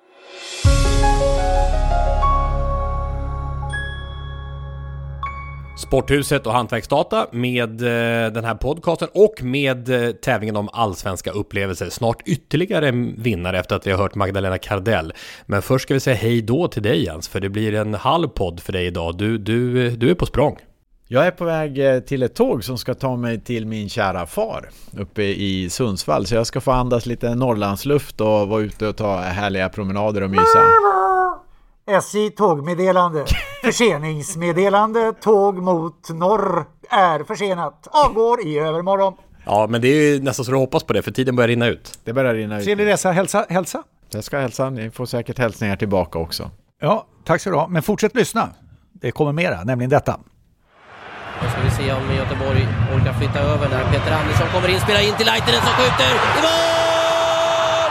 Sporthuset och Hantverksdata med eh, den här podcasten och med eh, tävlingen om allsvenska upplevelser. Snart ytterligare en vinnare efter att vi har hört Magdalena Kardell. Men först ska vi säga hej då till dig Jens, för det blir en halv podd för dig idag. Du, du, du är på språng. Jag är på väg till ett tåg som ska ta mig till min kära far uppe i Sundsvall. Så jag ska få andas lite Norrlandsluft och vara ute och ta härliga promenader och mysa. S J tågmeddelande. Förseningsmeddelande. Tåg mot norr är försenat. Avgår i övermorgon. Ja, men det är ju nästan så du hoppas på det, för tiden börjar rinna ut. Det börjar rinna ut. Trevlig resa, hälsa, hälsa. Jag ska hälsa, ni får säkert hälsningar tillbaka också. Ja, tack så du ha. Men fortsätt lyssna. Det kommer mera, nämligen detta. Nu ska vi se om Göteborg orkar flytta över där. Peter Andersson kommer in, spelar in till Leitinen som skjuter. I mål!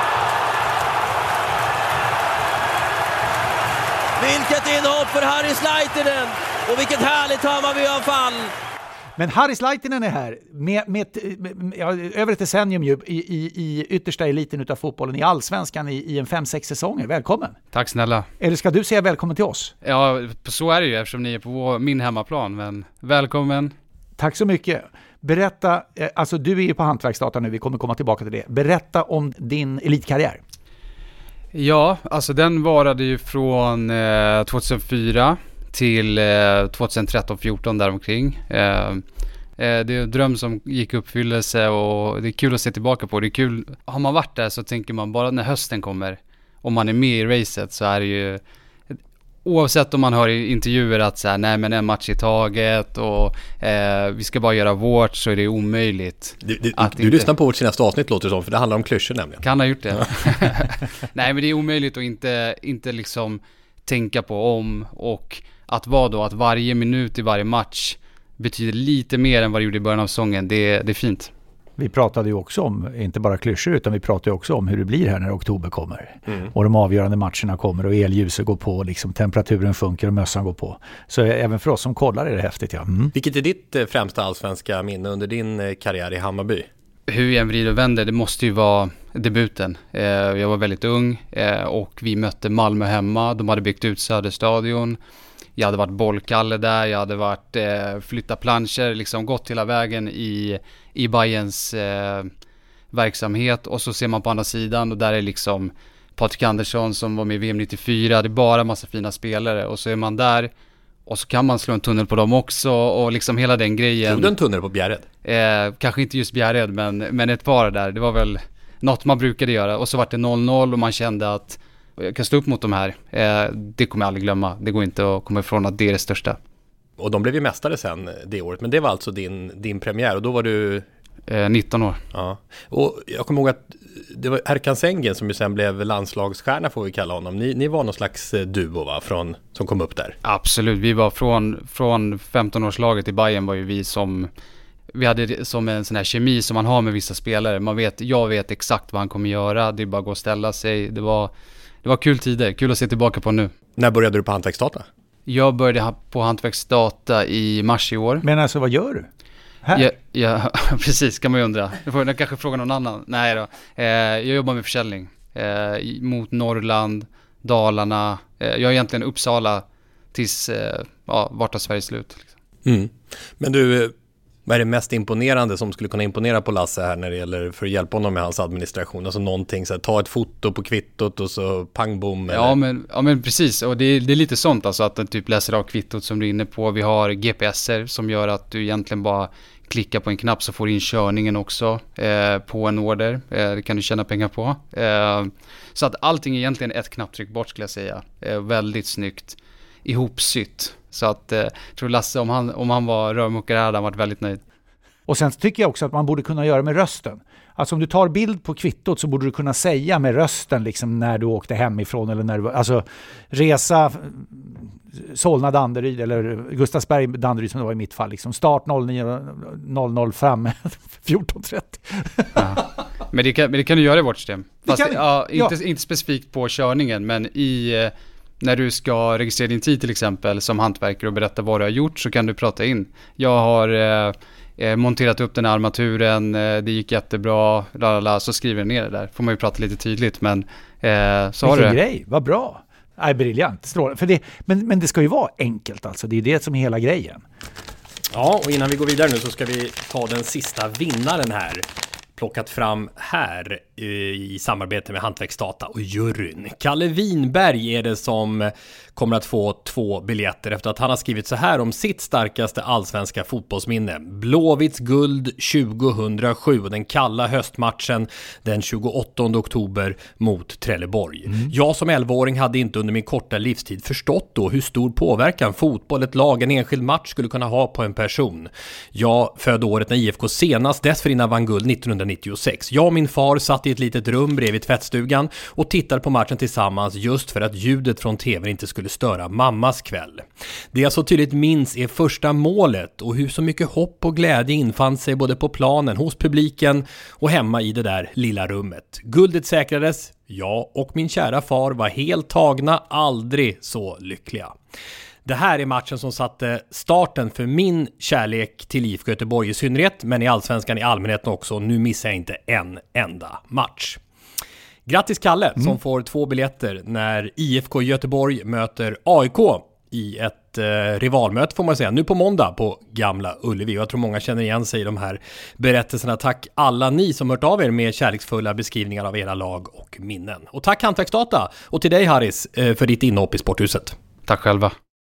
Vilket inhopp för Harry Leitinen! Och vilket härligt Hammarby-anfall! Men Harry Leitinen är här med, med, med ja, över ett decennium ju, i, i, i yttersta eliten utav fotbollen i allsvenskan i, i en fem sex säsonger. Välkommen! Tack snälla! Eller ska du säga välkommen till oss? Ja, så är det ju eftersom ni är på vår, min hemmaplan, men välkommen! Tack så mycket! Berätta, alltså du är ju på Hantverksdata nu, vi kommer komma tillbaka till det. Berätta om din elitkarriär. Ja, alltså den varade ju från eh, tjugohundrafyra till eh, tjugotretton fjorton däromkring. Eh, det är en dröm som gick uppfyllelse och det är kul att se tillbaka på. Det är kul, har man varit där så tänker man bara när hösten kommer, om man är med i racet så är det ju, oavsett om man hör i intervjuer att så här, nej men en match i taget och eh, vi ska bara göra vårt, så är det omöjligt. Du, du, att du inte... lyssnar på vårt senaste avsnitt låter det som, för det handlar om klyschor nämligen. Kan ha gjort det. Nej men det är omöjligt att inte, inte liksom tänka på om, och att vara då att varje minut i varje match betyder lite mer än vad det gjorde i början av säsongen. Det, det är fint. Vi pratade ju också om, inte bara klyschor, utan vi pratade också om hur det blir här när oktober kommer. Mm. Och de avgörande matcherna kommer och elljuset går på, liksom temperaturen sjunker och mössan går på. Så även för oss som kollar är det häftigt. Ja. Mm. Vilket är ditt eh, främsta allsvenska minne under din eh, karriär i Hammarby? Hur jag vrider och vänder, det måste ju vara debuten. Eh, jag var väldigt ung eh, och vi mötte Malmö hemma. De hade byggt ut Söderstadion. Jag hade varit bollkalle där, jag hade varit eh, flytta planscher, liksom gått hela vägen i, i Bayerns eh, verksamhet. Och så ser man på andra sidan och där är liksom Patrik Andersson som var med i V M nittiofyra. Det är bara massa fina spelare och så är man där och så kan man slå en tunnel på dem också och liksom hela den grejen. Slog du en tunnel på Bjärred? Eh, kanske inte just Bjärred men, men ett par där. Det var väl något man brukade göra och så var det noll noll och man kände att jag kan stå upp mot de här. Eh, det kommer jag aldrig glömma. Det går inte att komma ifrån att det är det största. Och de blev ju mästare sen det året. Men det var alltså din, din premiär. Och då var du... Eh, nitton år. Ja. Och jag kommer ihåg att det var Erkan Sengen som ju sen blev landslagsstjärna får vi kalla honom. Ni, ni var någon slags duo va? Från, som kom upp där. Absolut. Vi var från, från femton-årslaget i Bayern var ju vi som... Vi hade som en sån här kemi som man har med vissa spelare. Man vet, jag vet exakt vad han kommer göra. Det är bara att gå och ställa sig. Det var... Det var kul tider, kul att se tillbaka på nu. När började du på Hantverksdata? Jag började på Hantverksdata i mars i år. Men alltså, vad gör du? Här? Ja, ja, precis, kan man ju undra. Du får kanske fråga någon annan. Nej då. Eh, jag jobbar med försäljning eh, mot Norrland, Dalarna. Eh, jag är egentligen Uppsala tills eh, ja, vart av Sveriges slut. Liksom. Mm. Men du... Vad är det mest imponerande som skulle kunna imponera på Lasse här när det gäller för att hjälpa honom med hans administration? Alltså någonting så här, ta ett foto på kvittot och så pang bom. Ja men, ja men precis, och det är, det är lite sånt alltså att den typ läser av kvittot som du är inne på. Vi har G P S-er som gör att du egentligen bara klickar på en knapp så får du in körningen också eh, på en order. Eh, det kan du tjäna pengar på. Eh, så att allting är egentligen ett knapptryck bort skulle jag säga. Eh, väldigt snyggt ihopsytt. Så att eh, tror Lasse om han, om han var rörmokare hade han varit väldigt nöjd. Och sen tycker jag också att man borde kunna göra med rösten. Alltså om du tar bild på kvittot så borde du kunna säga med rösten liksom när du åkte hemifrån eller när du, alltså resa Solna Danderyd eller Gustavsberg Danderyd som det var i mitt fall liksom start noll nio noll noll fram fjorton trettio. Ja. Men det kan, men det kan du göra i vårt system. Fast kan, ja, ja. inte, inte specifikt på körningen, men i... När du ska registrera din tid till exempel som hantverkare och berätta vad du har gjort, så kan du prata in. Jag har eh, monterat upp den här armaturen, eh, det gick jättebra, lalala, så skriver du ner det där. Får man ju prata lite tydligt, men eh, så har du det. Vilken grej, vad bra. Nej, briljant, strålande. För det, men, men det ska ju vara enkelt alltså, det är det som är hela grejen. Ja, och innan vi går vidare nu så ska vi ta den sista vinnaren här. Plockat fram här i samarbete med Hantverksdata och juryn. Kalle Winberg är det som kommer att få två biljetter efter att han har skrivit så här om sitt starkaste allsvenska fotbollsminne. Blåvitts guld tjugohundrasju, den kalla höstmatchen den tjugoåttonde oktober mot Trelleborg. Mm. Jag som elvaåring hade inte under min korta livstid förstått då hur stor påverkan fotboll, ett lag, en enskild match skulle kunna ha på en person. Jag födde året när I F K senast dessförinnan vann guld nittonhundranittiosex. Jag och min far satt i ett litet rum bredvid tvättstugan och tittade på matchen tillsammans just för att ljudet från tvn inte skulle störa mammas kväll. Det jag så tydligt minns är första målet och hur så mycket hopp och glädje infann sig både på planen, hos publiken och hemma i det där lilla rummet. Guldet säkrades, jag och min kära far var helt tagna, aldrig så lyckliga. Det här är matchen som satte starten för min kärlek till I F K Göteborg i synnerhet, men i allsvenskan i allmänhet också. Nu missar jag inte en enda match. Grattis Kalle mm. som får två biljetter när I F K Göteborg möter A I K i ett eh, rivalmöte får man säga. Nu på måndag på Gamla Ullevi. Jag tror många känner igen sig i de här berättelserna. Tack alla ni som hört av er med kärleksfulla beskrivningar av era lag och minnen. Och tack Hantverksdata och till dig Harris eh, för ditt inhopp i Sporthuset. Tack själva.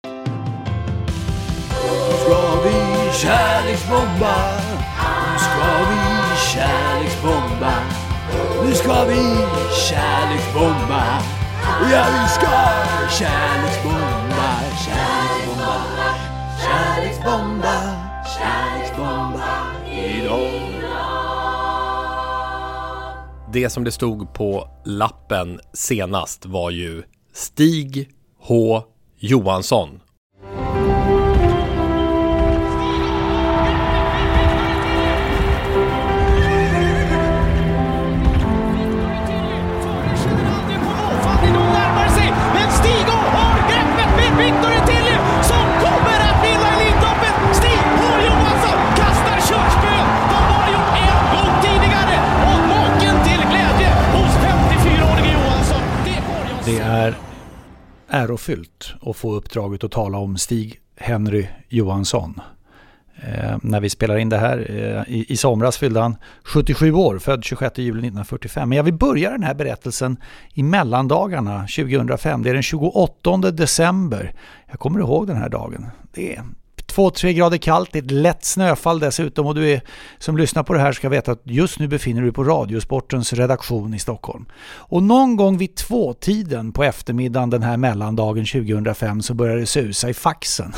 Ska vi kärleksbomba? Nu ska vi kärleksbomba. Nu ska vi kärleksbomba. Ja, vi ska kärleksbomba. Kärleksbomba. Kärleksbomba. Kärleksbomba idag. Det som det stod på lappen senast var ju Stig H. Johansson. Det är ärofyllt att få uppdraget att tala om Stig Henry Johansson. Eh, när vi spelar in det här eh, i, i somras fyllde han sjuttiosju år, född tjugosjätte juli nittonhundrafyrtiofem. Men jag vill börja den här berättelsen i mellandagarna tjugohundrafem. Det är den tjugoåttonde december. Jag kommer ihåg den här dagen. Det är två till tre grader kallt, det är ett lätt snöfall dessutom, och du är, som lyssnar på det här ska veta att just nu befinner du dig på Radiosportens redaktion i Stockholm. Och någon gång vid tvåtiden på eftermiddagen den här mellandagen tjugohundrafem så börjar det susa i faxen.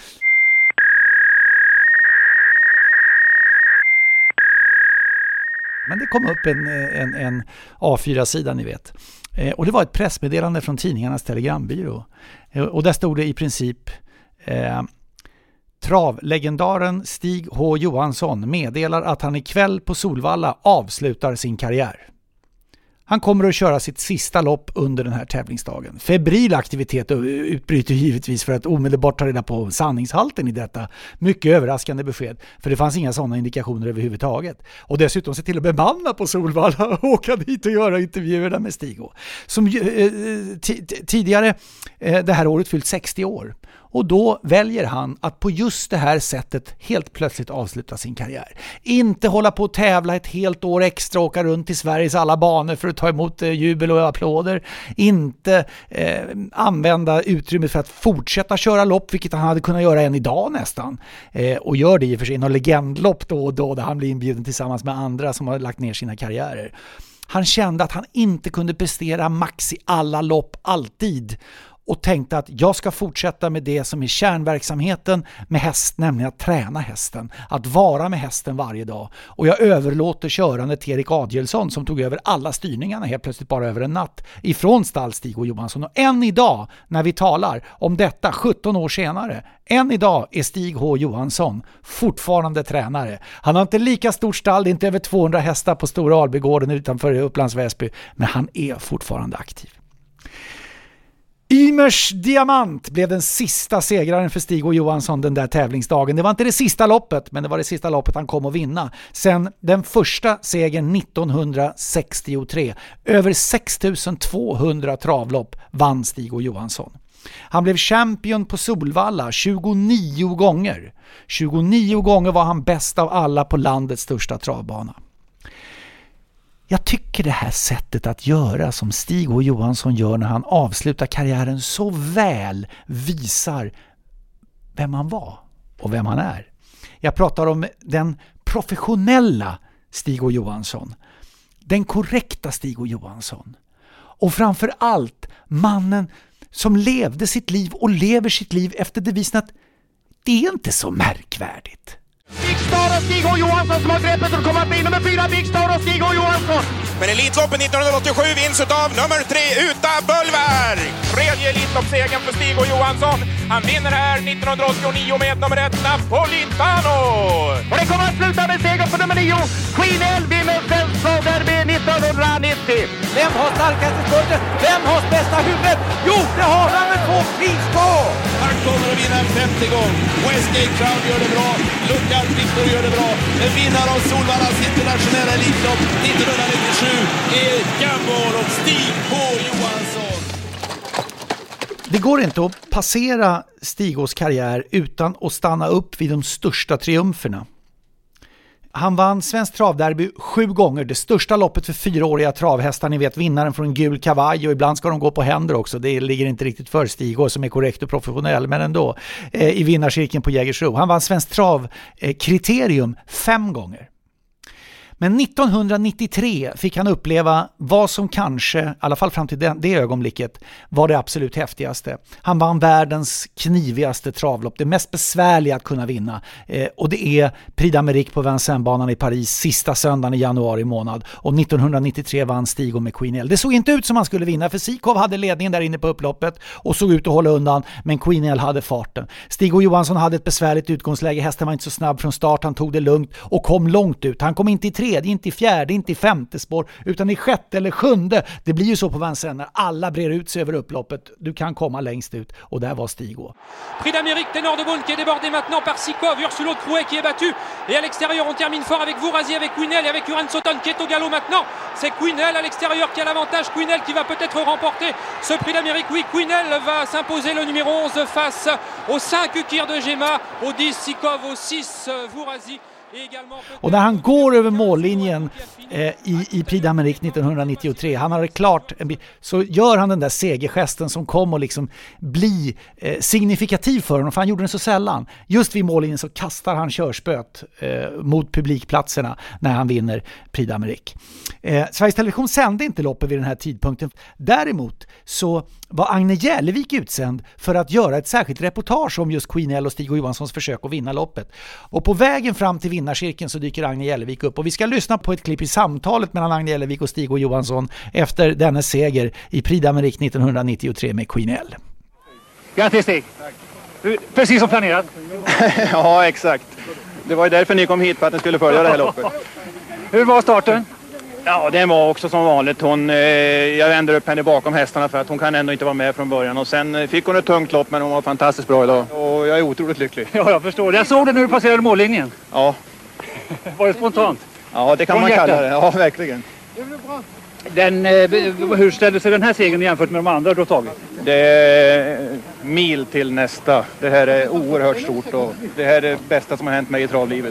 Men det kom upp en, en, en A fyra-sida, ni vet. Eh, och det var ett pressmeddelande från tidningarnas telegrambyrå. Eh, och där stod det i princip... Eh, Travlegendaren Stig H. Johansson meddelar att han ikväll på Solvalla avslutar sin karriär. Han kommer att köra sitt sista lopp under den här tävlingsdagen. Febril aktivitet utbryter givetvis för att omedelbart ta reda på sanningshalten i detta mycket överraskande besked. För det fanns inga sådana indikationer överhuvudtaget. Och dessutom se till att bemanna på Solvalla och åka dit och göra intervjuerna med Stig H. Som eh, t- tidigare eh, det här året fyllt sextio år. Och då väljer han att på just det här sättet helt plötsligt avsluta sin karriär. Inte hålla på att tävla ett helt år extra och åka runt i Sveriges alla banor för att ta emot eh, jubel och applåder. Inte eh, använda utrymmet för att fortsätta köra lopp, vilket han hade kunnat göra än idag nästan. Eh, och gör det i och för sig någon legendlopp då och då där han blir inbjuden tillsammans med andra som har lagt ner sina karriärer. Han kände att han inte kunde prestera max i alla lopp alltid. och tänkte att jag ska fortsätta med det som är kärnverksamheten med häst, nämligen att träna hästen, att vara med hästen varje dag. Och jag överlåter körandet till Erik Adielsson som tog över alla styrningarna helt plötsligt bara över en natt ifrån stall Stig-O Johansson. Och än idag när vi talar om detta sjutton år senare, än idag är Stig H. Johansson fortfarande tränare. Han har inte lika stort stall, det är inte över tvåhundra hästar på Stora Albygården utanför Upplands Väsby, men han är fortfarande aktiv. Ymers Diamant blev den sista segraren för Stig H. Johansson den där tävlingsdagen. Det var inte det sista loppet, men det var det sista loppet han kom att vinna. Sen den första segern nittonhundrasextiotre. Över sex tusen tvåhundra travlopp vann Stig H. Johansson. Han blev champion på Solvalla tjugonio gånger. tjugonio gånger var han bäst av alla på landets största travbana. Jag tycker det här sättet att göra som Stig H. Johansson gör när han avslutar karriären så väl visar vem han var och vem han är. Jag pratar om den professionella Stig H. Johansson. Den korrekta Stig H. Johansson. Och framför allt mannen som levde sitt liv och lever sitt liv efter devisen att det är inte så märkvärdigt. Big Star och Stig H. Johansson som har greppet och kommer att bli nummer fyra. Big Star och Stig H. Johansson. Men Elitloppet nittonhundraåttiosju vinns av nummer tre Uta Bölvar. Tredje Elitloppssegern för Stig H. Johansson. Han vinner här nittonhundraåttionio med nummer ett Napolitano. Och det kommer att sluta med seger för nummer nio. Queen L vinner Svensk Travderby nittonhundranittio. Vem har starkaste spurten? Vem har bästa huvudet? Jo, det har han med två pris på! Han kommer att vinna en femte gång. Westgate Crown gör det bra. Lookout Victor gör det bra. En vinnare av Solvallas internationella elitlopp nittonhundranittiosju är Gammal och Stig H. Johansson. Det går inte att passera Stig-Ås karriär utan att stanna upp vid de största triumferna. Han vann Svensk Travderby sju gånger, det största loppet för fyraåriga travhästar. Ni vet, vinnaren från en gul kavaj och ibland ska de gå på händer också. Det ligger inte riktigt för Stig-Å som är korrekt och professionell, men ändå eh, i vinnarcirkeln på Jägersro. Han vann Svensk Travkriterium eh, fem gånger. Men nittonhundranittiotre fick han uppleva vad som kanske, i alla fall fram till det, det ögonblicket, var det absolut häftigaste. Han vann världens knivigaste travlopp, det mest besvärliga att kunna vinna. Eh, och det är Prix d'Amérique på Vincennes-banan i Paris sista söndagen i januari månad. Och nittonhundranittiotre vann Stig-O med Queen L. Det såg inte ut som han skulle vinna, för Sikov hade ledningen där inne på upploppet och såg ut att hålla undan, men Queen L hade farten. Stig H. Johansson hade ett besvärligt utgångsläge, hästen var inte så snabb från start, han tog det lugnt och kom långt ut. Han kom inte i tre, inte i fjärde, inte i femte spår, utan i sjätte eller sjunde. Det blir ju så på Vincennes när alla brer ut sig över upploppet. Du kan komma längst ut, och där var Stig-O. Prix d'Amérique, Ténor de Beaune qui est débordé maintenant par Sikov, Ursulo de Crouet qui est battu, et à l'extérieur on termine fort avec Vourazier, avec Queen L et avec Uran Soton qui est au galop maintenant. C'est Queen L à l'extérieur qui a l'avantage, Queen L qui va peut-être remporter ce Prix d'Amérique. Oui, Queen L va s'imposer, le numéro onze face au cinq Ukir de Gema, au dix Sikov, au six Vourazier. Och när han går över mållinjen eh, i, i Prix d'Amérique nittonhundranittiotre, han har det klart, så gör han den där segergesten som kom att liksom bli eh, signifikativ för honom, för han gjorde den så sällan. Just vid mållinjen så kastar han körspöt eh, mot publikplatserna när han vinner Prix d'Amérique. Eh, Sveriges Television sände inte loppet vid den här tidpunkten. Däremot så var Agne Jälevik utsänd för att göra ett särskilt reportage om just Queen L och Stig H. Johanssons försök att vinna loppet. Och på vägen fram till vinnarcirkeln så dyker Agne Jälevik upp. Och vi ska lyssna på ett klipp i samtalet mellan Agne Jälevik och Stig H. Johansson efter denna seger i Prix d'Amérique nittonhundranittiotre med Queen L. Grattis Stig! Precis som planerat. Ja, exakt. Det var ju därför ni kom hit, för att ni skulle följa det här loppet. Hur var starten? Ja, det var också som vanligt. Hon, eh, jag vänder upp henne bakom hästarna för att hon kan ändå inte vara med från början. Och sen fick hon ett tungt lopp, men hon var fantastiskt bra idag. Och jag är otroligt lycklig. Ja, jag förstår. Jag såg det när du passerade mållinjen. Ja. Var det spontant? Ja, det kan Från man hjärtat. kalla det. Ja, verkligen. Den, eh, hur ställde sig den här segern jämfört med de andra du har tagit? Det är mil till nästa. Det här är oerhört stort och det här är det bästa som har hänt mig i travlivet.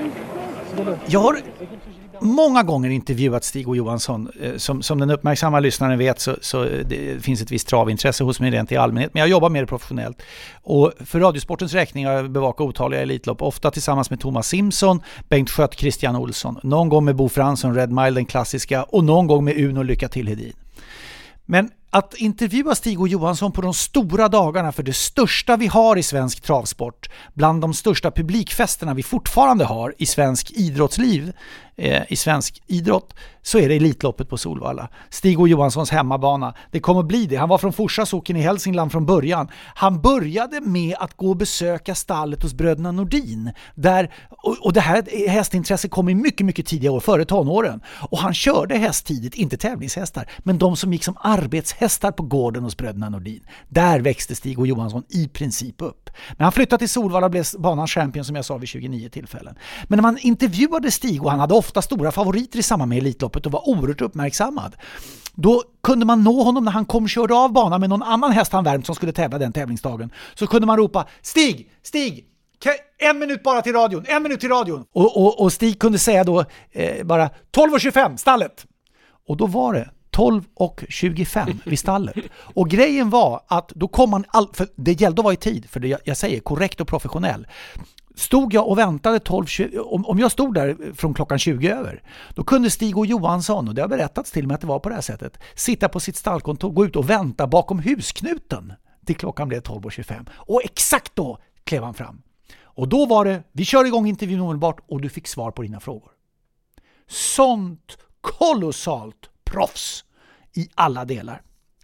Jag har många gånger intervjuat Stig H. Johansson. Som, som den uppmärksamma lyssnaren vet så, så det finns ett visst travintresse hos mig rent i allmänhet. Men jag jobbar med det professionellt. Och för Radiosportens räkning har jag bevakat otaliga elitlopp. Ofta tillsammans med Thomas Simpson, Bengt Schött, Christian Olsson. Någon gång med Bo Fransson, Red Mile, den klassiska. Och någon gång med Uno Lycka till Hedin. Men att intervjua Stig-O Johansson på de stora dagarna för det största vi har i svensk travsport, bland de största publikfesterna vi fortfarande har i svensk idrottsliv, eh, i svensk idrott, så är det Elitloppet på Solvalla. Stig-O Johanssons hemmabana. Det kommer bli det. Han var från Forsasocken i Hälsingland från början. Han började med att gå och besöka stallet hos bröderna Nordin. Där, och, och det här hästintresse kom i mycket, mycket tidigare år, före tonåren. Och han körde häst tidigt, inte tävlingshästar, men de som gick som arbetshästar på gården hos bröderna Nordin. Där växte Stig-O Johansson i princip upp. Men han flyttade till Solvalla och blev banans champion, som jag sa, vid tjugonio tillfällen. Men när man intervjuade Stig, och han hade ofta stora favoriter i samband med Elitloppet och var oerhört uppmärksammad, då kunde man nå honom när han kom och körde av banan med någon annan häst han värmt som skulle tävla den tävlingsdagen. Så kunde man ropa: Stig, Stig, en minut bara till radion, en minut till radion. Och, och, och Stig kunde säga då eh, bara tolv och tjugofem, stallet. Och då var det tolv och tjugofem vid stallet. Och grejen var att då kom man, all, för det gällde att vara i tid, för det, jag, jag säger korrekt och professionell. Stod jag och väntade tolv tjugo, om, om jag stod där från klockan tjugo över, då kunde Stig-O Johansson, och det har berättats till mig att det var på det här sättet, sitta på sitt stallkontor, gå ut och vänta bakom husknuten till klockan blev tolv och tjugofem. Och exakt då klev han fram. Och då var det, vi kör igång intervjun omedelbart och du fick svar på dina frågor. Sånt kolossalt proffs i alla delar.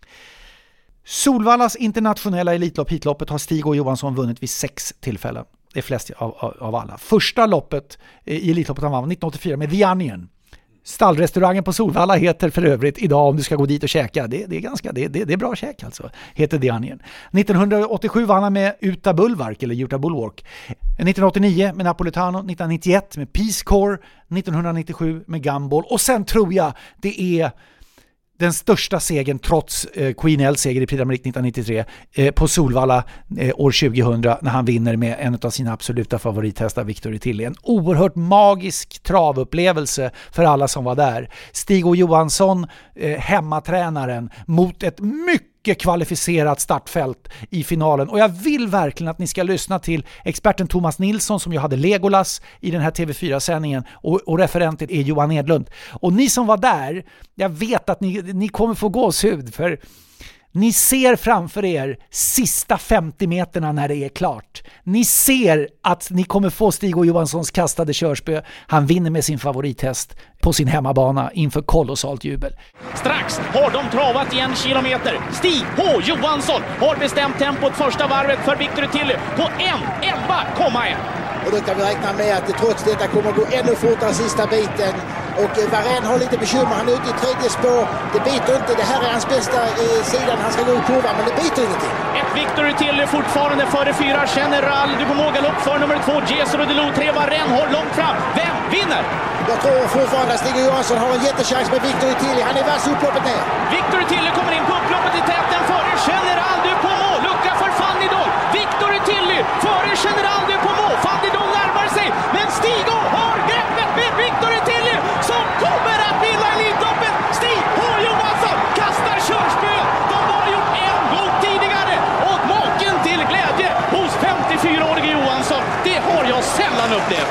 Solvallas internationella elitlopp, hitloppet, har Stig-O Johansson vunnit vid sex tillfällen. Det är flest av, av, av alla. Första loppet i Elitloppet han vann nittonhundraåttiofyra med The Onion. Stallrestaurangen på Solvalla heter för övrigt idag, om du ska gå dit och käka, det, det är ganska det, det, det är bra käk alltså, heter The Onion. nittonhundraåttiosju vann han med Uta Bulwark eller Uta Bulwark. nittonhundraåttionio med Napolitano, nittonhundranittioett med Peace Corps, nittonhundranittiosju med Gumball, och sen tror jag det är den största segern trots eh, Queen Ells seger i Prix d'Amérique nittonhundranittiotre eh, på Solvalla eh, år tjugohundra, när han vinner med en av sina absoluta favorithästar, Victory Tilly. En oerhört magisk travupplevelse för alla som var där. Stig-O Johansson, eh, hemmatränaren, mot ett mycket kvalificerat startfält i finalen. Och jag vill verkligen att ni ska lyssna till experten Thomas Nilsson, som ju hade Legolas i den här T V fyra-sändningen, och, och referenten är Johan Edlund. Och ni som var där, jag vet att ni, ni kommer få gåshud, för ni ser framför er sista femtio meterna när det är klart. Ni ser att ni kommer få Stig-O Johanssons kastade körspö. Han vinner med sin favorithäst på sin hemmabana inför kolossalt jubel. Strax har de travat i en kilometer. Stig-O Johansson har bestämt tempot första varvet för Victory Tilly på en elva komma ett. Och då kan vi räkna med att det trots detta kommer att gå ännu fortare sista biten. Och Varenne har lite bekymmer, han är ute i tredje spår. Det biter inte, det här är hans bästa eh, sidan, han ska gå i kurvan, men det biter ingenting. Ett Victory Tilly fortfarande före fyra, General, du går mågalopp för nummer två, Jesu och Delo, tre Varenne har långt fram. Vem vinner? Jag tror fortfarande att Stig-O Johansson har en jättechans med Victory Tilly, han är vass upploppet ner. Victory Tilly kommer in på upploppet i täten före General, du på mål, lucka för Fanny Dog. Victory Tilly före General, du på mål, Fanny Dog närmar sig, men Stig-O har greppet med Victory Tilly som kommer att vinna Elitloppet. Stig-O Johansson kastar körspö. De har gjort en gång tidigare, och maken till glädje hos femtiofyraårige Johansson, det har jag sällan upplevt.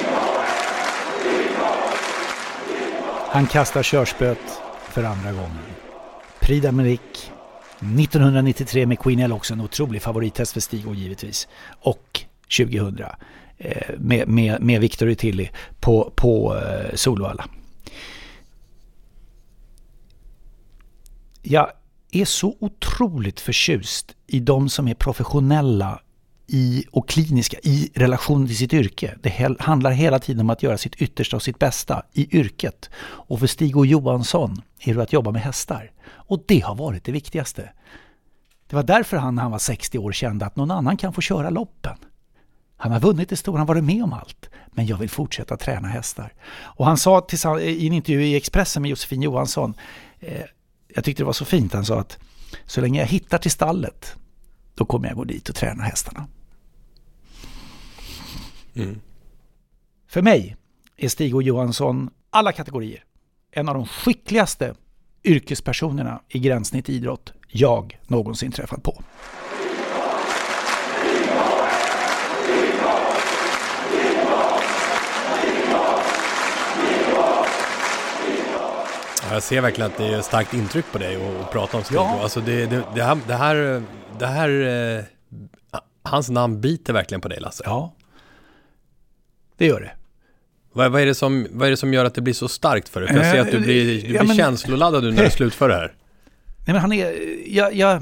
Han kastar körspöt för andra gången. Prix d'Amérique nittonhundranittiotre med Queen Ells, också en otrolig favorithäst för Stig-O givetvis. Och tjugohundra eh, med, med, med Victory Tilly på, på eh, Solvalla. Jag är så otroligt förtjust i de som är professionella i, och kliniska i relation till sitt yrke. Det he- handlar hela tiden om att göra sitt yttersta och sitt bästa i yrket. Och för Stig-O Johansson är det att jobba med hästar. Och det har varit det viktigaste. Det var därför han när han var sextio år kände att någon annan kan få köra loppen. Han har vunnit det stora, han har varit med om allt. Men jag vill fortsätta träna hästar. Och han sa till, i en intervju i Expressen med Josefin Johansson, eh, jag tyckte det var så fint, han sa att så länge jag hittar till stallet, då kommer jag gå dit och träna hästarna. Mm. För mig är Stig-O Johansson alla kategorier en av de skickligaste yrkespersonerna i gränssnitt idrott jag någonsin träffat på. Jag ser verkligen att det är ett starkt intryck på dig att prata om Stig. Ja. Alltså det, det, det här, det här, det här eh, hans namn biter verkligen på dig, Lasse. Ja, det gör det. Vad, vad, är det som, vad är det som gör att det blir så starkt för dig? För jag ser att du blir, du blir ja, men, känsloladdad nu när du slutför det här. Nej, men han är... Jag, jag,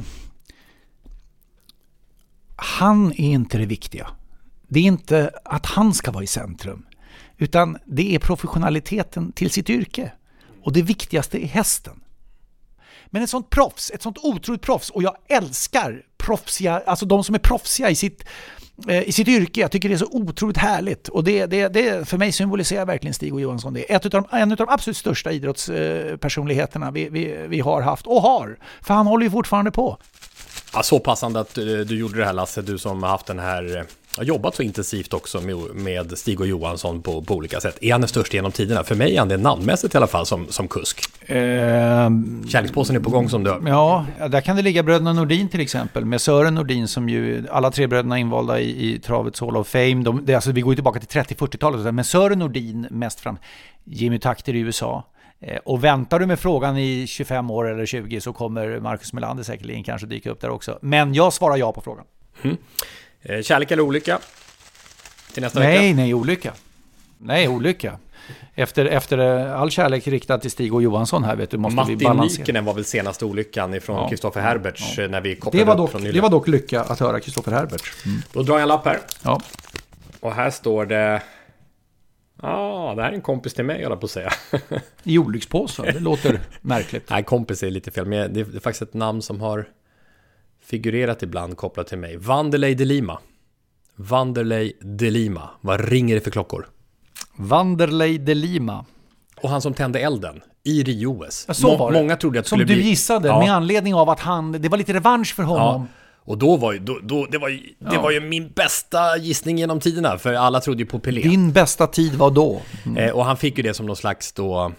han är inte det viktiga. Det är inte att han ska vara i centrum. Utan det är professionaliteten till sitt yrke. Och det viktigaste är hästen. Men ett sånt proffs, ett sånt otroligt proffs, och jag älskar proffsiga, alltså de som är proffsiga i sitt, eh, i sitt yrke. Jag tycker det är så otroligt härligt. Och det, det, det för mig symboliserar verkligen Stig O. Johansson det. Ett utav, en av de absolut största idrottspersonligheterna vi, vi, vi har haft och har. För han håller ju fortfarande på. Ja, så passande att du, du gjorde det här, Lasse, du som har haft den här, har jobbat så intensivt också med, med Stig O. Johansson på, på olika sätt. Är han den största genom tiderna? För mig är han det namnmässigt i alla fall som, som kusk. Uh, Kärlekspåsen är på gång som dör. Ja, där kan det ligga bröderna Nordin till exempel. Med Sören Nordin som ju, alla tre bröderna invalda i, i Travets Hall of Fame. De, det, alltså, vi går ju tillbaka till trettio-fyrtiotalet. Men Sören Nordin mest fram. Jimmy Takter i U S A. Och väntar du med frågan i tjugofem år eller tjugo så kommer Marcus Melander säkerligen kanske dyka upp där också. Men jag svarar ja på frågan. Mm. Kärlek eller olycka? Till nästa nej, vecka? Nej, nej, olycka. Nej, olycka. Efter, efter all kärlek riktad till Stig O. Johansson här, vet du, måste Martin vi balansera. Nykänen var väl senaste olyckan ifrån Kristoffer ja, Herberts ja. när vi kopplade det var upp dock, från Det var dock lycka att höra Kristoffer Herberts. Mm. Då drar jag en lapp här. Ja. Och här står det... Ja, ah, det här är en kompis till mig, jag på att säga. I olyckspåsen, det låter märkligt. Nej, kompis är lite fel, men det är, det är faktiskt ett namn som har figurerat ibland kopplat till mig. Wanderlei de Lima. Wanderlei de Lima. Vad ringer det för klockor? Wanderlei de Lima. Och han som tände elden i Rio O S. Ja, så var det. Många trodde att det som skulle du bli... gissade, ja. Med anledning av att han... Det var lite revansch för honom. Ja. Och då var ju, då, då, det var ju, det ja. var ju min bästa gissning genom tiderna. För alla trodde ju på Pelé. Din bästa tid var då. Mm. Eh, och han fick ju det som någon slags då...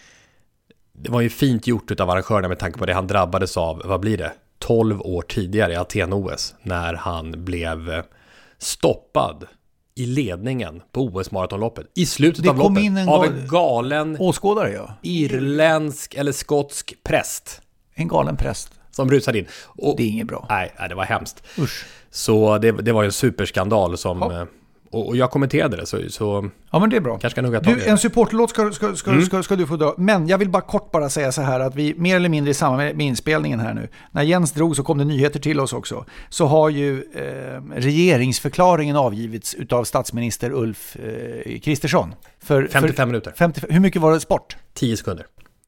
Det var ju fint gjort av arrangörerna med tanke på det han drabbades av. Vad blir det? tolv år tidigare i Aten-O S. När han blev stoppad i ledningen på O S-maratonloppet. I slutet det av kom loppet. In en av gal... en galen... åskådare, ja. Irländsk eller skotsk präst. En galen präst. Som rusade in. Och, det är inget bra. Nej, nej det var hemskt. Usch. Så det, det var ju en superskandal som... Ja. Och, och jag kommenterade det, så, så... Ja, men det är bra. Kanske kan hugga tag i du, det. En supportlåt ska, ska, ska, mm. ska, ska du få dra. Men jag vill bara kort bara säga så här att vi mer eller mindre i samband med, med inspelningen här nu. När Jens drog så kom det nyheter till oss också. Så har ju eh, regeringsförklaringen avgivits utav statsminister Ulf eh, Kristersson. För, femtiofem för, minuter. femtiofem, hur mycket var det sport? tio sekunder.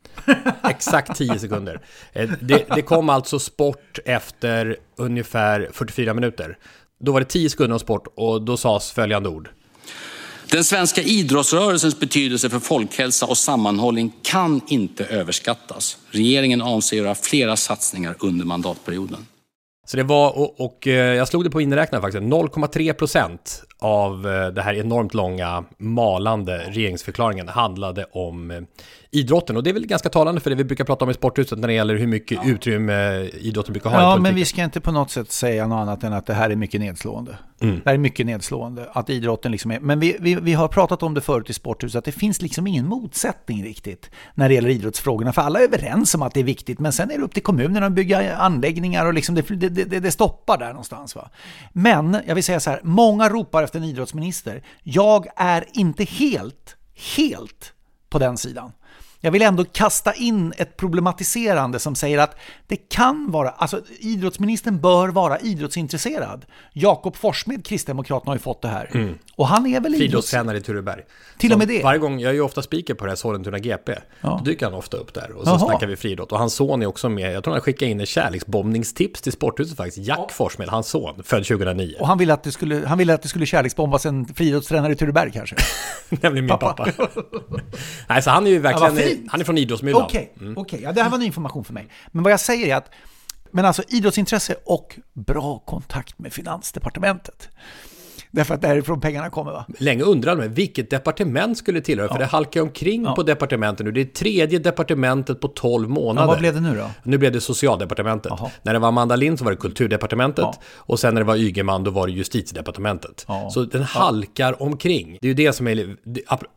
Exakt tio sekunder. Det, det kom alltså sport efter ungefär fyrtiofyra minuter. Då var det tio sekunder om sport och då sades följande ord. Den svenska idrottsrörelsens betydelse för folkhälsa och sammanhållning kan inte överskattas. Regeringen avser göra flera satsningar under mandatperioden. Så det var, och, och jag slog det på inräknaren faktiskt, noll komma tre procent av det här enormt långa malande regeringsförklaringen handlade om idrotten. Och det är väl ganska talande för det vi brukar prata om i sporthuset när det gäller hur mycket ja. utrymme idrotten brukar ha ja, i politiken. Men vi ska inte på något sätt säga något annat än att det här är mycket nedslående. Mm. Det här är mycket nedslående att idrotten liksom är... Men vi, vi, vi har pratat om det förut i sporthuset att det finns liksom ingen motsättning riktigt när det gäller idrottsfrågorna. För alla är överens om att det är viktigt, men sen är det upp till kommunerna att bygga anläggningar och liksom det, det, det, det stoppar där någonstans. Va? Men jag vill säga så här, många ropar efter en idrottsminister. Jag är inte helt, helt på den sidan. Jag vill ändå kasta in ett problematiserande som säger att det kan vara, alltså idrottsministern bör vara idrottsintresserad. Jakob Forssmed, Kristdemokraterna, har ju fått det här. Mm. Och han är väl friidrottstränare i Tureberg. Till och med det. Varje gång, jag är ju ofta speaker på det här Sollentuna G P. Ja. Då dyker han ofta upp där och så Aha. snackar vi friidrott. Och hans son är också med. Jag tror han skickade in en kärleksbombningstips till sporthuset faktiskt. Jack ja. Forssmed, hans son, född tjugohundranio. Och han ville att det skulle, han ville att det skulle kärleksbombas en friidrottstränare i Tureberg kanske. Nämligen min pappa. pappa. Nej, så han är ju verkligen, ja, han är från idrottsmyllan. Okej, okay. mm. okay. Ja, det här var ny information för mig. Men vad jag säger är att, men alltså idrottsintresse och bra kontakt med Finansdepartementet. Därför att därifrån pengarna kommer, va? Länge undrade man vilket departement skulle tillhöra. Ja. För det halkar omkring ja. på departementen nu. Det är tredje departementet på tolv månader. Ja, vad blev det nu då? Nu blev det socialdepartementet. Aha. När det var Amanda Lind så var det kulturdepartementet. Ja. Och sen när det var Ygeman då var det justitiedepartementet. Ja. Så den halkar ja. omkring. Det är ju det som är... Det,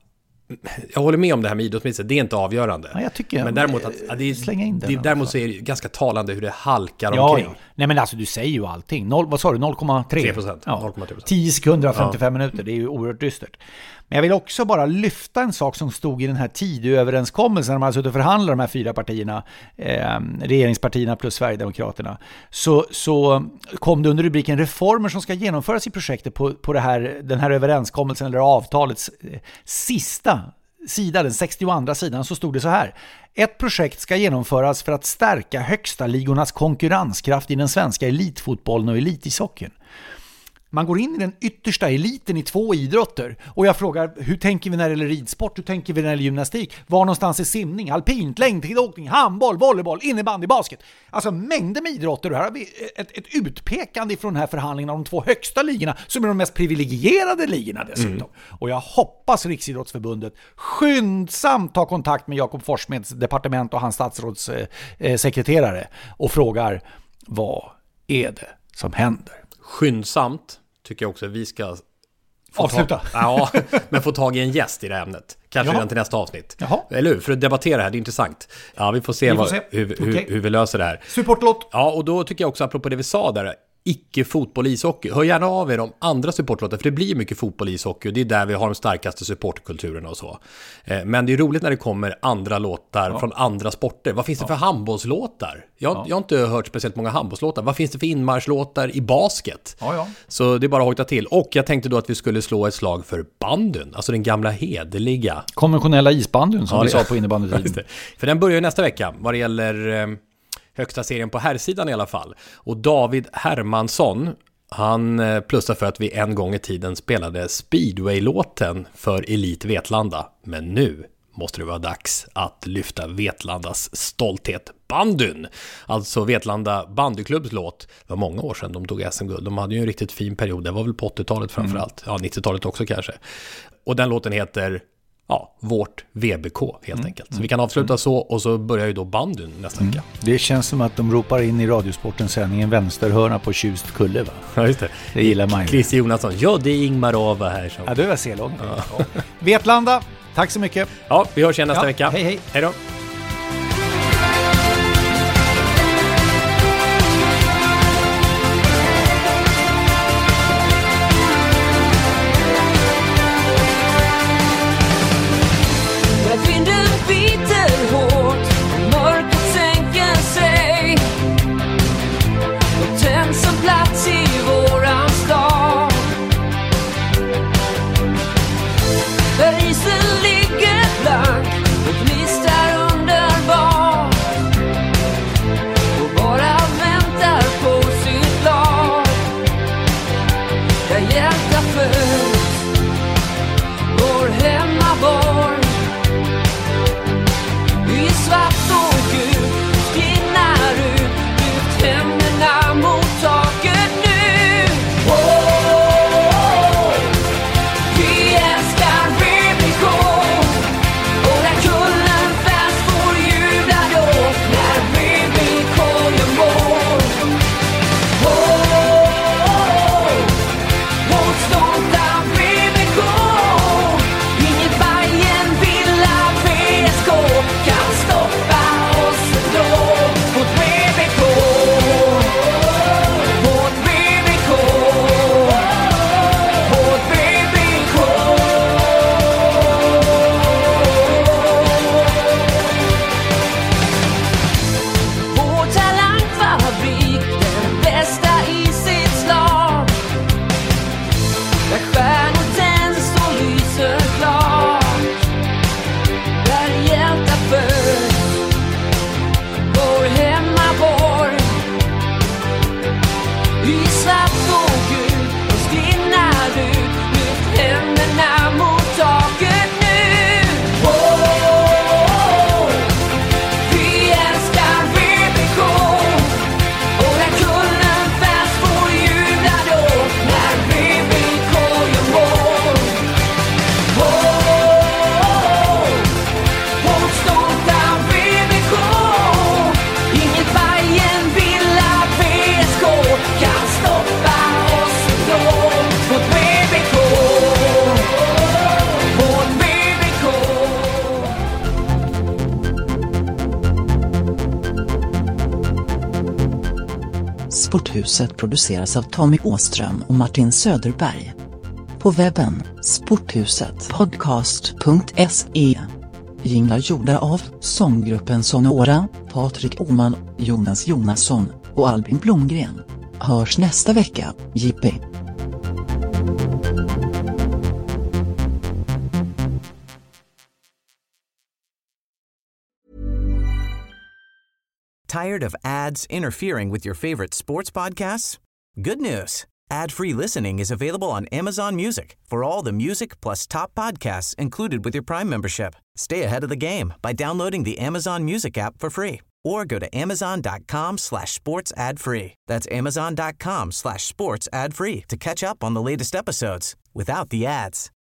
jag håller med om det här med idrottsminister, det är inte avgörande. Ja, jag tycker men däremot, att, att det är, slänga in den, det, däremot så är det ganska talande hur det halkar ja, omkring. Ja. Nej men alltså du säger ju allting. noll, vad sa du? noll komma tre? tre procent. Ja. noll komma tre procent. tio sekunder och femtiofem ja. minuter. Det är ju oerhört dystert. Men jag vill också bara lyfta en sak som stod i den här Tidööverenskommelsen när man alltså förhandlar de här fyra partierna, eh, regeringspartierna plus Sverigedemokraterna. Så, så kom det under rubriken reformer som ska genomföras i projektet på, på det här, den här överenskommelsen eller avtalets eh, sista sida, den sextioandra sidan, så stod det så här. Ett projekt ska genomföras för att stärka högsta ligornas konkurrenskraft i den svenska elitfotbollen och elitisockeln. Man går in i den yttersta eliten i två idrotter och jag frågar, hur tänker vi när det gäller ridsport? Hur tänker vi när det gäller gymnastik? Var någonstans är simning, alpint, längdskidåkning, handboll, volleyboll, innebandy, basket? Alltså mängder med idrotter. Och här har vi ett, ett utpekande från den här förhandlingen av de två högsta ligorna som är de mest privilegierade ligorna dessutom. Mm. Och jag hoppas Riksidrottsförbundet skyndsamt tar kontakt med Jakob Forssmeds departement och hans statsrådssekreterare eh, och frågar, vad är det som händer? Skyndsamt tycker jag också att vi ska få avsluta. Ta, ja, men få tag i en gäst i det här ämnet. Kanske redan till nästa avsnitt. Jaha. Eller hur? För att debattera det här, det är intressant. Ja, vi får se, vi får vad, se. Hur, okay. hur, hur vi löser det här. Supportlåt. Ja, och då tycker jag också, apropå det vi sa där, icke-fotboll, ishockey. Hör gärna av er om andra supportlåtar, för det blir mycket fotboll, ishockey och det är där vi har de starkaste supportkulturerna och så. Men det är roligt när det kommer andra låtar ja. från andra sporter. Vad finns det ja. för handbollslåtar? Jag, ja. jag har inte hört speciellt många handbollslåtar. Vad finns det för inmarschlåtar i basket? Ja, ja. Så det är bara att hojta till. Och jag tänkte då att vi skulle slå ett slag för bandyn, alltså den gamla hederliga. Konventionella isbandyn som ja, vi sa på innebandytiden. För den börjar ju nästa vecka vad det gäller högsta serien på herrsidan i alla fall. Och David Hermansson, han plussar för att vi en gång i tiden spelade Speedway-låten för Elit Vetlanda. Men nu måste det vara dags att lyfta Vetlandas stolthet, bandyn. Alltså Vetlanda bandyklubbs låt. Det var många år sedan de tog S M-guld. De hade ju en riktigt fin period. Det var väl på åttiotalet framförallt. Mm. Ja, nittiotalet också kanske. Och den låten heter... Ja, vårt V B K helt mm. enkelt. Så vi kan avsluta mm. så och så börjar ju då bandyn nästa mm. vecka. Det känns som att de ropar in i Radiosportens sändning en vänsterhörna på Tjust Kulle, va? Ja, just det. Det gillar man ju. Christer Jonasson, ja det är Ingmar Ava här. Så. Ja, du är C-lång. Ja. Vetlanda, tack så mycket. Ja, vi hörs igen nästa ja, vecka. Hej, hej. Hej då. Isen ligger blank och gnistar under Sporthuset produceras av Tommy Åström och Martin Söderberg. På webben sporthuset podcast punkt se. Jinglar gjorda av sånggruppen Sonora, Patrik Oman, Jonas Jonasson och Albin Blomgren. Hörs nästa vecka, J P. Tired of ads interfering with your favorite sports podcasts? Good news. Ad-free listening is available on Amazon Music for all the music plus top podcasts included with your Prime membership. Stay ahead of the game by downloading the Amazon Music app for free or go to amazon.com slash sports ad free. That's amazon.com slash sports ad free to catch up on the latest episodes without the ads.